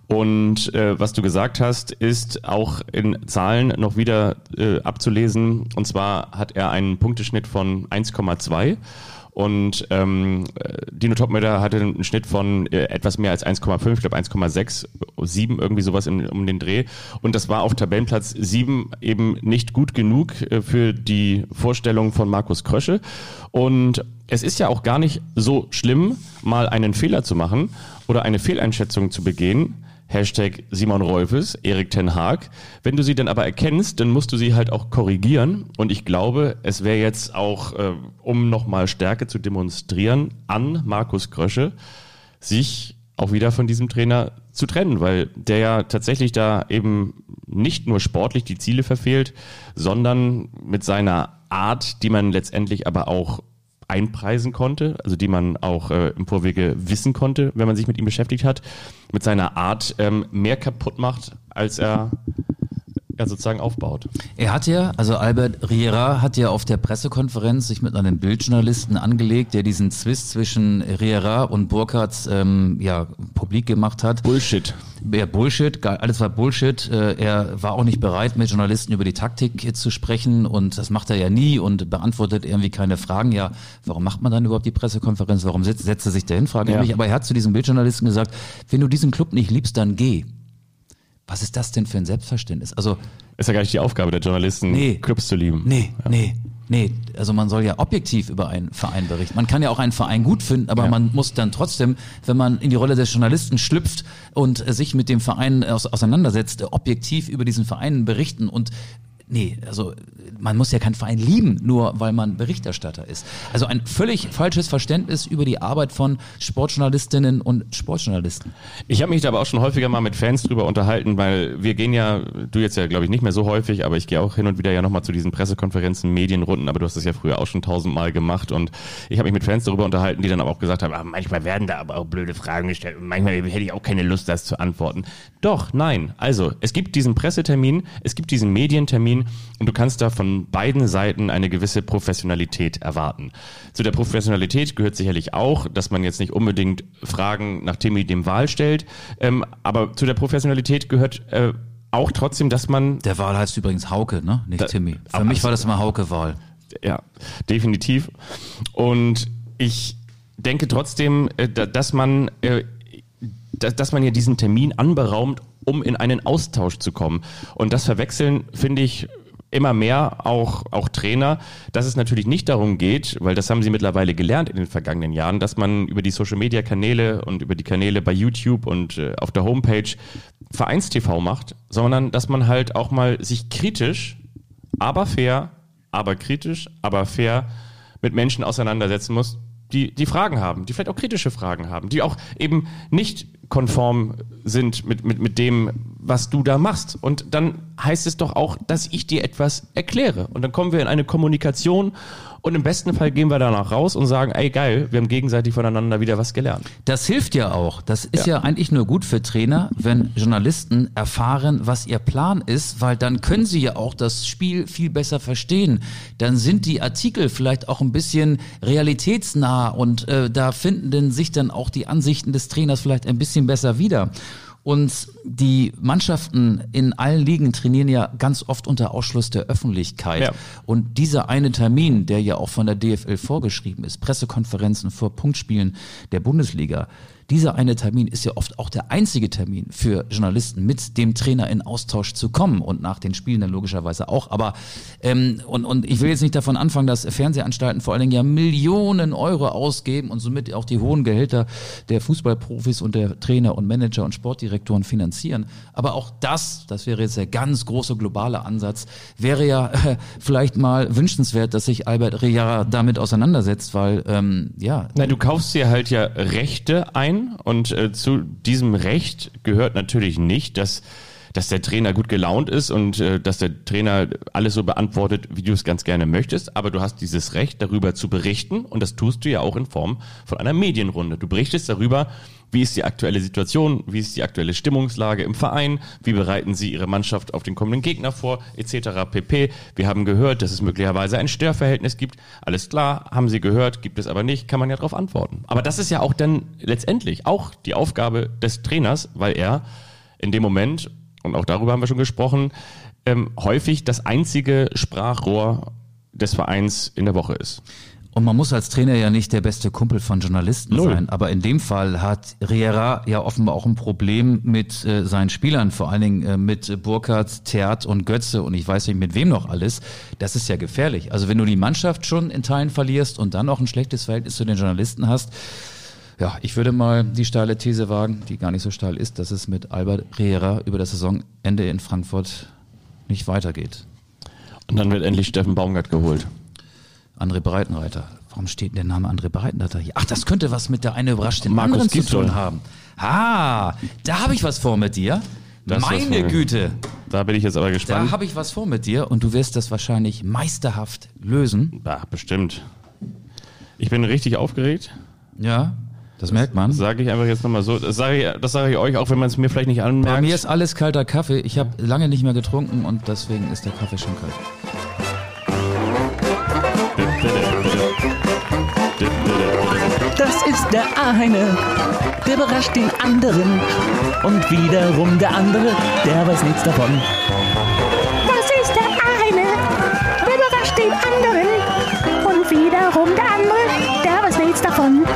Und äh, was du gesagt hast, ist auch in Zahlen noch wieder äh, abzulesen. Und zwar hat er einen Punkteschnitt von eins Komma zwei. Und ähm, Dino Toppmöller hatte einen Schnitt von äh, etwas mehr als eins Komma fünf, ich glaube eins Komma sechs, sieben, irgendwie sowas im, um den Dreh. Und das war auf Tabellenplatz sieben eben nicht gut genug äh, für die Vorstellung von Markus Krösche. Und es ist ja auch gar nicht so schlimm, mal einen Fehler zu machen oder eine Fehleinschätzung zu begehen. Hashtag Simon Rolfes, Erik ten Hag. Wenn du sie dann aber erkennst, dann musst du sie halt auch korrigieren. Und ich glaube, es wäre jetzt auch, äh, um nochmal Stärke zu demonstrieren, an Markus Krösche, sich auch wieder von diesem Trainer zu trennen, weil der ja tatsächlich da eben nicht nur sportlich die Ziele verfehlt, sondern mit seiner Art, die man letztendlich aber auch einpreisen konnte, also die man auch äh, im Vorwege wissen konnte, wenn man sich mit ihm beschäftigt hat, mit seiner Art ähm, mehr kaputt macht, als er ja, sozusagen aufbaut. Er hat ja, also Albert Riera hat ja auf der Pressekonferenz sich mit einem Bildjournalisten angelegt, der diesen Zwist zwischen Riera und Burkhardt ähm, ja, publik gemacht hat. Bullshit. Ja, Bullshit, alles war Bullshit. Er war auch nicht bereit, mit Journalisten über die Taktik zu sprechen und das macht er ja nie und beantwortet irgendwie keine Fragen. Ja, warum macht man dann überhaupt die Pressekonferenz? Warum setzt, setzt er sich dahin? Frage ich ja. mich. Aber er hat zu diesem Bildjournalisten gesagt, wenn du diesen Club nicht liebst, dann geh. Was ist das denn für ein Selbstverständnis? Also ist ja gar nicht die Aufgabe der Journalisten, nee, Clubs zu lieben. Nee, ja. nee. Nee, also man soll ja objektiv über einen Verein berichten. Man kann ja auch einen Verein gut finden, aber ja. man muss dann trotzdem, wenn man in die Rolle des Journalisten schlüpft und sich mit dem Verein auseinandersetzt, objektiv über diesen Verein berichten. Und nee, also man muss ja keinen Verein lieben, nur weil man Berichterstatter ist. Also ein völlig falsches Verständnis über die Arbeit von Sportjournalistinnen und Sportjournalisten. Ich habe mich da aber auch schon häufiger mal mit Fans drüber unterhalten, weil wir gehen ja, du jetzt ja glaube ich nicht mehr so häufig, aber ich gehe auch hin und wieder ja nochmal zu diesen Pressekonferenzen, Medienrunden, aber du hast das ja früher auch schon tausendmal gemacht und ich habe mich mit Fans darüber unterhalten, die dann aber auch gesagt haben, ach, manchmal werden da aber auch blöde Fragen gestellt und manchmal hätte ich auch keine Lust, das zu antworten. Doch, nein. Also, es gibt diesen Pressetermin, es gibt diesen Medientermin und du kannst da von beiden Seiten eine gewisse Professionalität erwarten. Zu der Professionalität gehört sicherlich auch, dass man jetzt nicht unbedingt Fragen nach Timmy dem Wahl stellt, ähm, aber zu der Professionalität gehört äh, auch trotzdem, dass man... Der Wahl heißt übrigens Hauke, ne? Nicht da, Timmy. Für mich war das immer Hauke-Wahl. Ja, definitiv. Und ich denke trotzdem, äh, dass man... Äh, dass, dass man ja diesen Termin anberaumt, um in einen Austausch zu kommen. Und das Verwechseln, finde ich, immer mehr auch, auch Trainer, dass es natürlich nicht darum geht, weil das haben sie mittlerweile gelernt in den vergangenen Jahren, dass man über die Social-Media-Kanäle und über die Kanäle bei YouTube und äh, auf der Homepage Vereins-T V macht, sondern dass man halt auch mal sich kritisch, aber fair, aber kritisch, aber fair mit Menschen auseinandersetzen muss, die, die Fragen haben, die vielleicht auch kritische Fragen haben, die auch eben nicht konform sind mit, mit, mit dem, was du da machst. Und dann heißt es doch auch, dass ich dir etwas erkläre. Und dann kommen wir in eine Kommunikation und im besten Fall gehen wir danach raus und sagen, ey geil, wir haben gegenseitig voneinander wieder was gelernt. Das hilft ja auch. Das ist ja, ja eigentlich nur gut für Trainer, wenn Journalisten erfahren, was ihr Plan ist, weil dann können sie ja auch das Spiel viel besser verstehen. Dann sind die Artikel vielleicht auch ein bisschen realitätsnah und äh, da finden denn sich dann auch die Ansichten des Trainers vielleicht ein bisschen besser wieder. Und die Mannschaften in allen Ligen trainieren ja ganz oft unter Ausschluss der Öffentlichkeit. Ja. Und dieser eine Termin, der ja auch von der D F L vorgeschrieben ist, Pressekonferenzen vor Punktspielen der Bundesliga, dieser eine Termin ist ja oft auch der einzige Termin für Journalisten, mit dem Trainer in Austausch zu kommen und nach den Spielen dann logischerweise auch. Aber ähm, und, und ich will jetzt nicht davon anfangen, dass Fernsehanstalten vor allen Dingen ja Millionen Euro ausgeben und somit auch die hohen Gehälter der Fußballprofis und der Trainer und Manager und Sportdirektoren finanzieren. Aber auch das, das wäre jetzt der ganz große globale Ansatz, wäre ja äh, vielleicht mal wünschenswert, dass sich Albert Rehara damit auseinandersetzt, weil ähm, ja. Na, du kaufst dir halt ja Rechte ein. Und äh, zu diesem Recht gehört natürlich nicht, dass, dass der Trainer gut gelaunt ist und äh, dass der Trainer alles so beantwortet, wie du es ganz gerne möchtest. Aber du hast dieses Recht, darüber zu berichten. Und das tust du ja auch in Form von einer Medienrunde. Du berichtest darüber, wie ist die aktuelle Situation, wie ist die aktuelle Stimmungslage im Verein, wie bereiten sie ihre Mannschaft auf den kommenden Gegner vor, et cetera pp. Wir haben gehört, dass es möglicherweise ein Störverhältnis gibt. Alles klar, haben sie gehört, gibt es aber nicht, kann man ja darauf antworten. Aber das ist ja auch dann letztendlich auch die Aufgabe des Trainers, weil er in dem Moment, und auch darüber haben wir schon gesprochen, ähm, häufig das einzige Sprachrohr des Vereins in der Woche ist. Und man muss als Trainer ja nicht der beste Kumpel von Journalisten Null. sein, aber in dem Fall hat Rehara ja offenbar auch ein Problem mit äh, seinen Spielern, vor allen Dingen äh, mit Burkhardt, Theat und Götze und ich weiß nicht mit wem noch alles. Das ist ja gefährlich. Also wenn du die Mannschaft schon in Teilen verlierst und dann auch ein schlechtes Verhältnis zu den Journalisten hast, ja, ich würde mal die steile These wagen, die gar nicht so steil ist, dass es mit Albert Rehara über das Saisonende in Frankfurt nicht weitergeht. Und dann wird endlich Steffen Baumgart geholt. André Breitenreiter. Warum steht denn der Name André Breitenreiter hier? Ach, das könnte was mit der eine überrascht den Markus anderen zu Gisdol. tun haben. Ah, da habe ich was vor mit dir. Das Meine ist, Güte. Da bin ich jetzt aber Da gespannt. habe ich was vor mit dir und du wirst das wahrscheinlich meisterhaft lösen. Ach, bestimmt. Ich bin richtig aufgeregt. Ja, das merkt man. Sage ich einfach jetzt nochmal so. Das sage ich, das sage ich euch, auch wenn man es mir vielleicht nicht anmerkt. Bei mir ist alles kalter Kaffee. Ich habe lange nicht mehr getrunken und deswegen ist der Kaffee schon kalt. Das ist der eine, der überrascht den anderen. Und wiederum der andere, der weiß nichts davon. Das ist der eine, der überrascht den anderen. Und wiederum der andere, der weiß nichts davon.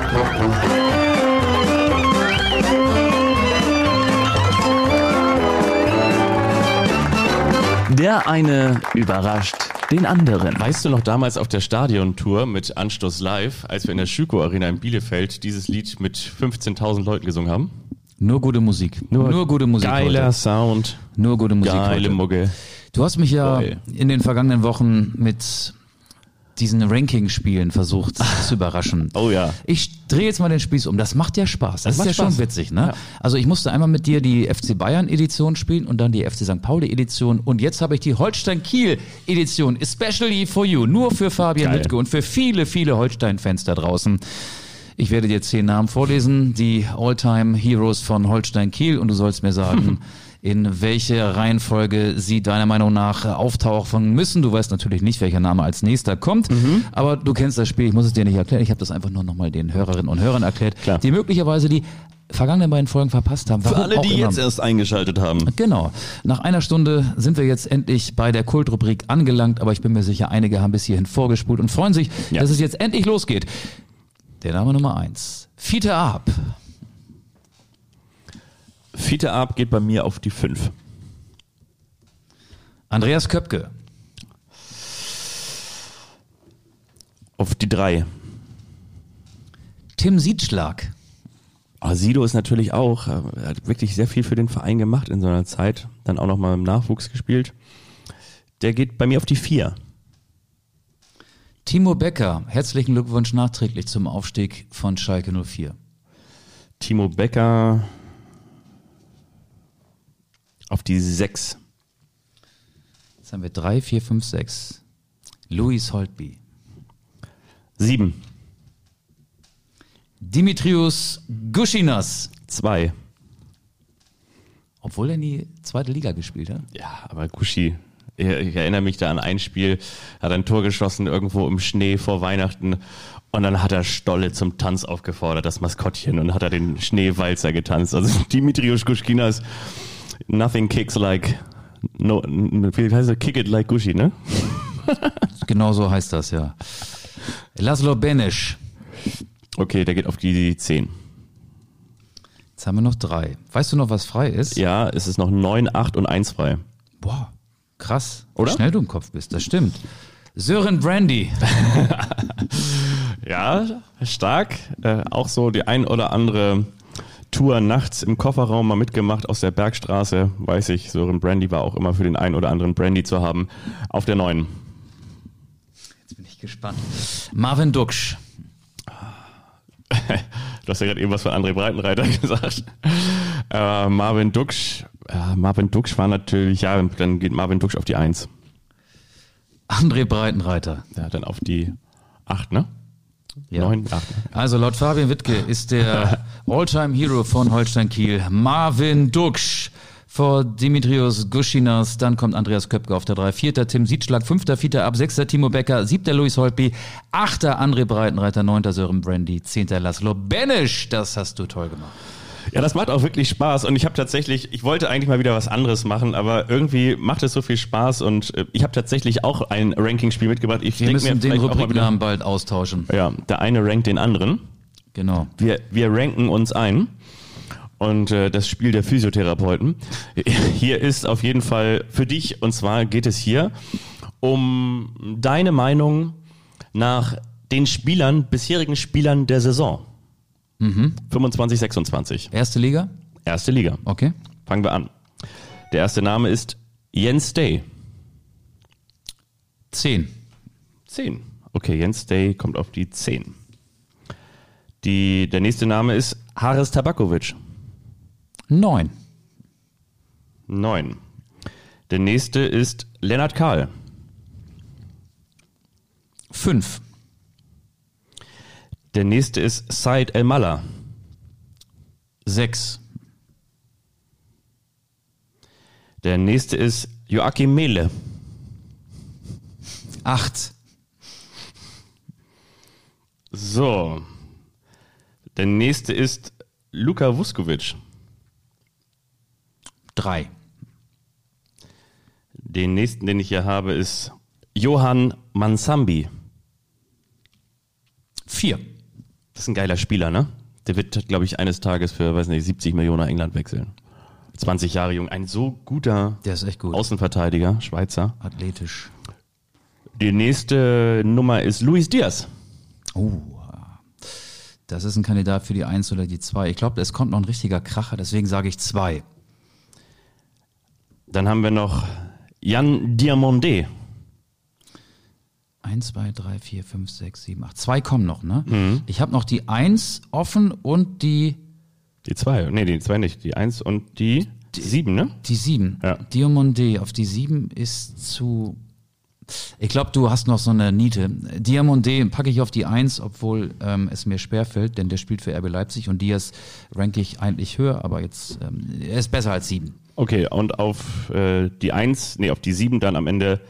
Der eine überrascht den anderen. Weißt du noch damals auf der Stadiontour mit Anstoß Live, als wir in der Schüko Arena in Bielefeld dieses Lied mit fünfzehntausend Leuten gesungen haben? Nur gute Musik. Nur, Nur gute Musik Geiler heute. Sound. Nur gute Musik Geile heute. Mucke. Du hast mich ja Geil. in den vergangenen Wochen mit diesen Ranking-Spielen versucht zu überraschen. Oh ja. Ich drehe jetzt mal den Spieß um. Das macht ja Spaß. Das, Das ist macht ja schon Spaß. witzig, ne? Ja. Also ich musste einmal mit dir die F C Bayern-Edition spielen und dann die F C Sankt Pauli-Edition und jetzt habe ich die Holstein-Kiel-Edition, especially for you, nur für Fabian Geil. Wittke und für viele, viele Holstein-Fans da draußen. Ich werde dir zehn Namen vorlesen, die All-Time-Heroes von Holstein Kiel und du sollst mir sagen, in welche Reihenfolge sie deiner Meinung nach auftauchen müssen. Du weißt natürlich nicht, welcher Name als nächster kommt, Mhm. aber du kennst das Spiel, ich muss es dir nicht erklären. Ich habe das einfach nur nochmal den Hörerinnen und Hörern erklärt, Klar. die möglicherweise die vergangenen beiden Folgen verpasst haben. Für Warum alle, auch die immer. jetzt erst eingeschaltet haben. Genau. Nach einer Stunde sind wir jetzt endlich bei der Kultrubrik angelangt, aber ich bin mir sicher, einige haben bis hierhin vorgespult und freuen sich, Ja. dass es jetzt endlich losgeht. Der Name Nummer eins. Fiete Arp. Fiete Arp geht bei mir auf die fünf. Andreas Köpke. Auf die drei. Tim Siedschlag. Oh, Sido ist natürlich auch, äh, er hat wirklich sehr viel für den Verein gemacht in so einer Zeit. Dann auch nochmal im Nachwuchs gespielt. Der geht bei mir auf die vier. Timo Becker. Herzlichen Glückwunsch nachträglich zum Aufstieg von Schalke null vier. Timo Becker auf die sechs. Jetzt haben wir drei, vier, fünf, sechs. Luis Holtby. sieben. Dimitrios Guschinas. zwei. Obwohl er in die zweite Liga gespielt hat. Ja, aber Gushi, ich, ich erinnere mich da an ein Spiel, hat ein Tor geschossen irgendwo im Schnee vor Weihnachten und dann hat er Stolle zum Tanz aufgefordert, das Maskottchen, und hat er den Schneewalzer getanzt. Also Dimitrios Guskinas, nothing kicks like, no, wie heißt es, kick it like Gushi, ne? Genau so heißt das, ja. Laszlo Benesch. Okay, der geht auf die zehn. Jetzt haben wir noch drei. Weißt du noch, was frei ist? Ja, es ist noch neun, acht und eins frei. Boah, krass. Oder? Wie schnell du im Kopf bist, das stimmt. Sören Brandy. Ja, stark. Äh, auch so die ein oder andere Tour nachts im Kofferraum mal mitgemacht aus der Bergstraße. Weiß ich, Sören Brandy war auch immer für den einen oder anderen Brandy zu haben. Auf der neun. Jetzt bin ich gespannt. Marvin Duksch. Du hast ja gerade eben was von André Breitenreiter gesagt. Äh, Marvin Duksch. Ja, Marvin Duksch war natürlich, ja, dann geht Marvin Duksch auf die eins. André Breitenreiter. Ja, dann auf die acht, ne? Ja. neun, acht. Also laut Fabian Wittke ist der All-Time-Hero von Holstein Kiel Marvin Duksch vor Dimitrios Guschinas. Dann kommt Andreas Köpke auf der drei. Vierter Tim Siedschlag. Fünfter Fiete Ab. Sechster Timo Becker. Siebter Luis Holtby. Achter André Breitenreiter. Neunter Sören Brandy. Zehnter Laszlo Benesch. Das hast du toll gemacht. Ja, das macht auch wirklich Spaß und ich habe tatsächlich, ich wollte eigentlich mal wieder was anderes machen, aber irgendwie macht es so viel Spaß und äh, ich habe tatsächlich auch ein Ranking-Spiel mitgebracht. Ich Wir denk müssen mir den vielleicht auch mal Rubriknamen bald austauschen. wieder, ja, der eine rankt den anderen. Genau. Wir, wir ranken uns ein und äh, das Spiel der Physiotherapeuten. Hier ist auf jeden Fall für dich, und zwar geht es hier um deine Meinung nach den Spielern, bisherigen Spielern der Saison. Mhm. fünfundzwanzig, sechsundzwanzig. Erste Liga? Erste Liga. Okay. Fangen wir an. Der erste Name ist Jens Day. Zehn. zehn. Okay, Jens Day kommt auf die zehn. Die, der nächste Name ist Haris Tabakovic. Neun. neun. Der nächste ist Lennart Kahl. Fünf. Der nächste ist Said El-Malla. Sechs. Der nächste ist Joachim Mehle. Acht. So. Der nächste ist Luka Vuskovic. Drei. Den nächsten, den ich hier habe, ist Johan Mansambi. Vier. Das ist ein geiler Spieler, ne? Der wird, glaube ich, eines Tages für, weiß nicht, siebzig Millionen nach England wechseln. zwanzig Jahre jung. Ein so guter Der ist echt gut. Außenverteidiger, Schweizer. Athletisch. Die nächste Nummer ist Luis Diaz. Oh, das ist ein Kandidat für die Eins oder die Zwei. Ich glaube, es kommt noch ein richtiger Kracher, deswegen sage ich Zwei. Dann haben wir noch Jan Diamondé. Eins, zwei, drei, vier, fünf, sechs, sieben, acht. Zwei kommen noch, ne? Mhm. Ich habe noch die Eins offen und die... Die zwei, nee, die zwei nicht. Die eins und die, die sieben, ne? Die sieben. Ja. Diamondé auf die sieben ist zu... Ich glaube, du hast noch so eine Niete. Diamondé packe ich auf die Eins, obwohl ähm, es mir schwerfällt, denn der spielt für R B Leipzig und Diaz ranke ich eigentlich höher, aber jetzt, ähm, er ist besser als sieben. Okay, und auf äh, die eins, nee, auf die sieben dann am Ende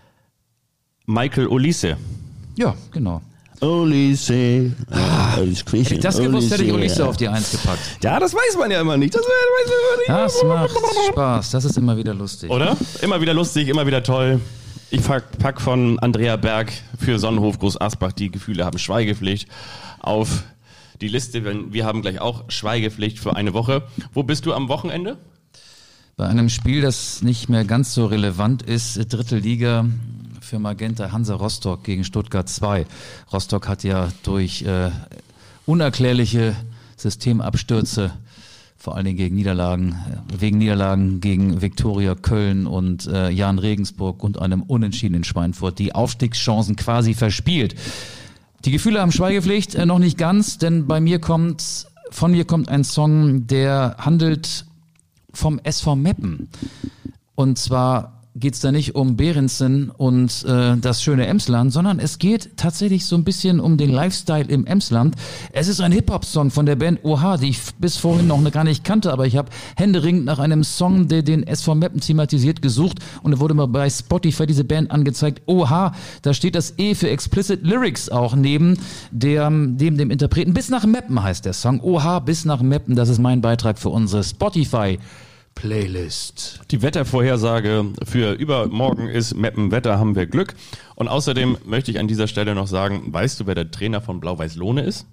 Michael Olise. Ja, genau. Olise. Ah, Hätte ich das gewusst, hätte ich Olise auf die Eins gepackt. Ja, das weiß man ja immer nicht. Das weiß man immer nicht. Das macht Spaß, das ist immer wieder lustig. Oder? Immer wieder lustig, immer wieder toll. Ich pack, pack von Andrea Berg für Sonnenhof Groß Asbach, die Gefühle haben Schweigepflicht, auf die Liste. Wir haben gleich auch Schweigepflicht für eine Woche. Wo bist du am Wochenende? Bei einem Spiel, das nicht mehr ganz so relevant ist, dritte Liga für Magenta Hansa Rostock gegen Stuttgart zwei. Rostock hat ja durch äh, unerklärliche Systemabstürze, vor allen Dingen gegen Niederlagen, wegen Niederlagen gegen Viktoria Köln und äh, Jan Regensburg und einem Unentschieden in Schweinfurt, die Aufstiegschancen quasi verspielt. Die Gefühle haben Schweigepflicht, äh, noch nicht ganz, denn bei mir kommt, von mir kommt ein Song, der handelt vom S V Meppen. Und zwar geht's da nicht um Behrensen und äh, das schöne Emsland, sondern es geht tatsächlich so ein bisschen um den Lifestyle im Emsland. Es ist ein Hip-Hop-Song von der Band Oha, die ich bis vorhin noch gar nicht kannte, aber ich habe händeringend nach einem Song, der den S V Meppen thematisiert, gesucht und da wurde mir bei Spotify diese Band angezeigt. Oha, da steht das E für Explicit Lyrics auch neben der, neben dem Interpreten. Bis nach Meppen heißt der Song. Oha, bis nach Meppen, das ist mein Beitrag für unsere Spotify Playlist. Die Wettervorhersage für übermorgen ist Meppen-Wetter, haben wir Glück. Und außerdem möchte ich an dieser Stelle noch sagen, weißt du, wer der Trainer von Blau-Weiß-Lohne ist?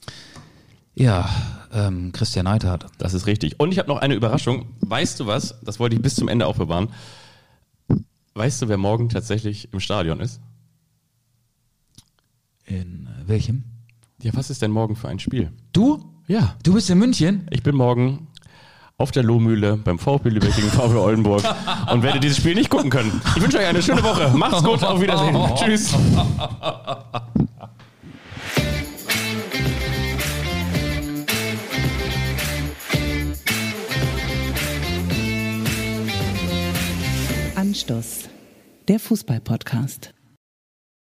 Ja, ähm, Christian Neidhardt. Das ist richtig. Und ich habe noch eine Überraschung. Weißt du was? Das wollte ich bis zum Ende aufbewahren. Weißt du, wer morgen tatsächlich im Stadion ist? In welchem? Ja, was ist denn morgen für ein Spiel? Du? Ja. Du bist in München? Ich bin morgen auf der Lohmühle beim VfB Lübeck gegen VfB Oldenburg und werde dieses Spiel nicht gucken können. Ich wünsche euch eine schöne Woche. Macht's gut, auf Wiedersehen. Tschüss. Anstoß, der Fußball-Podcast.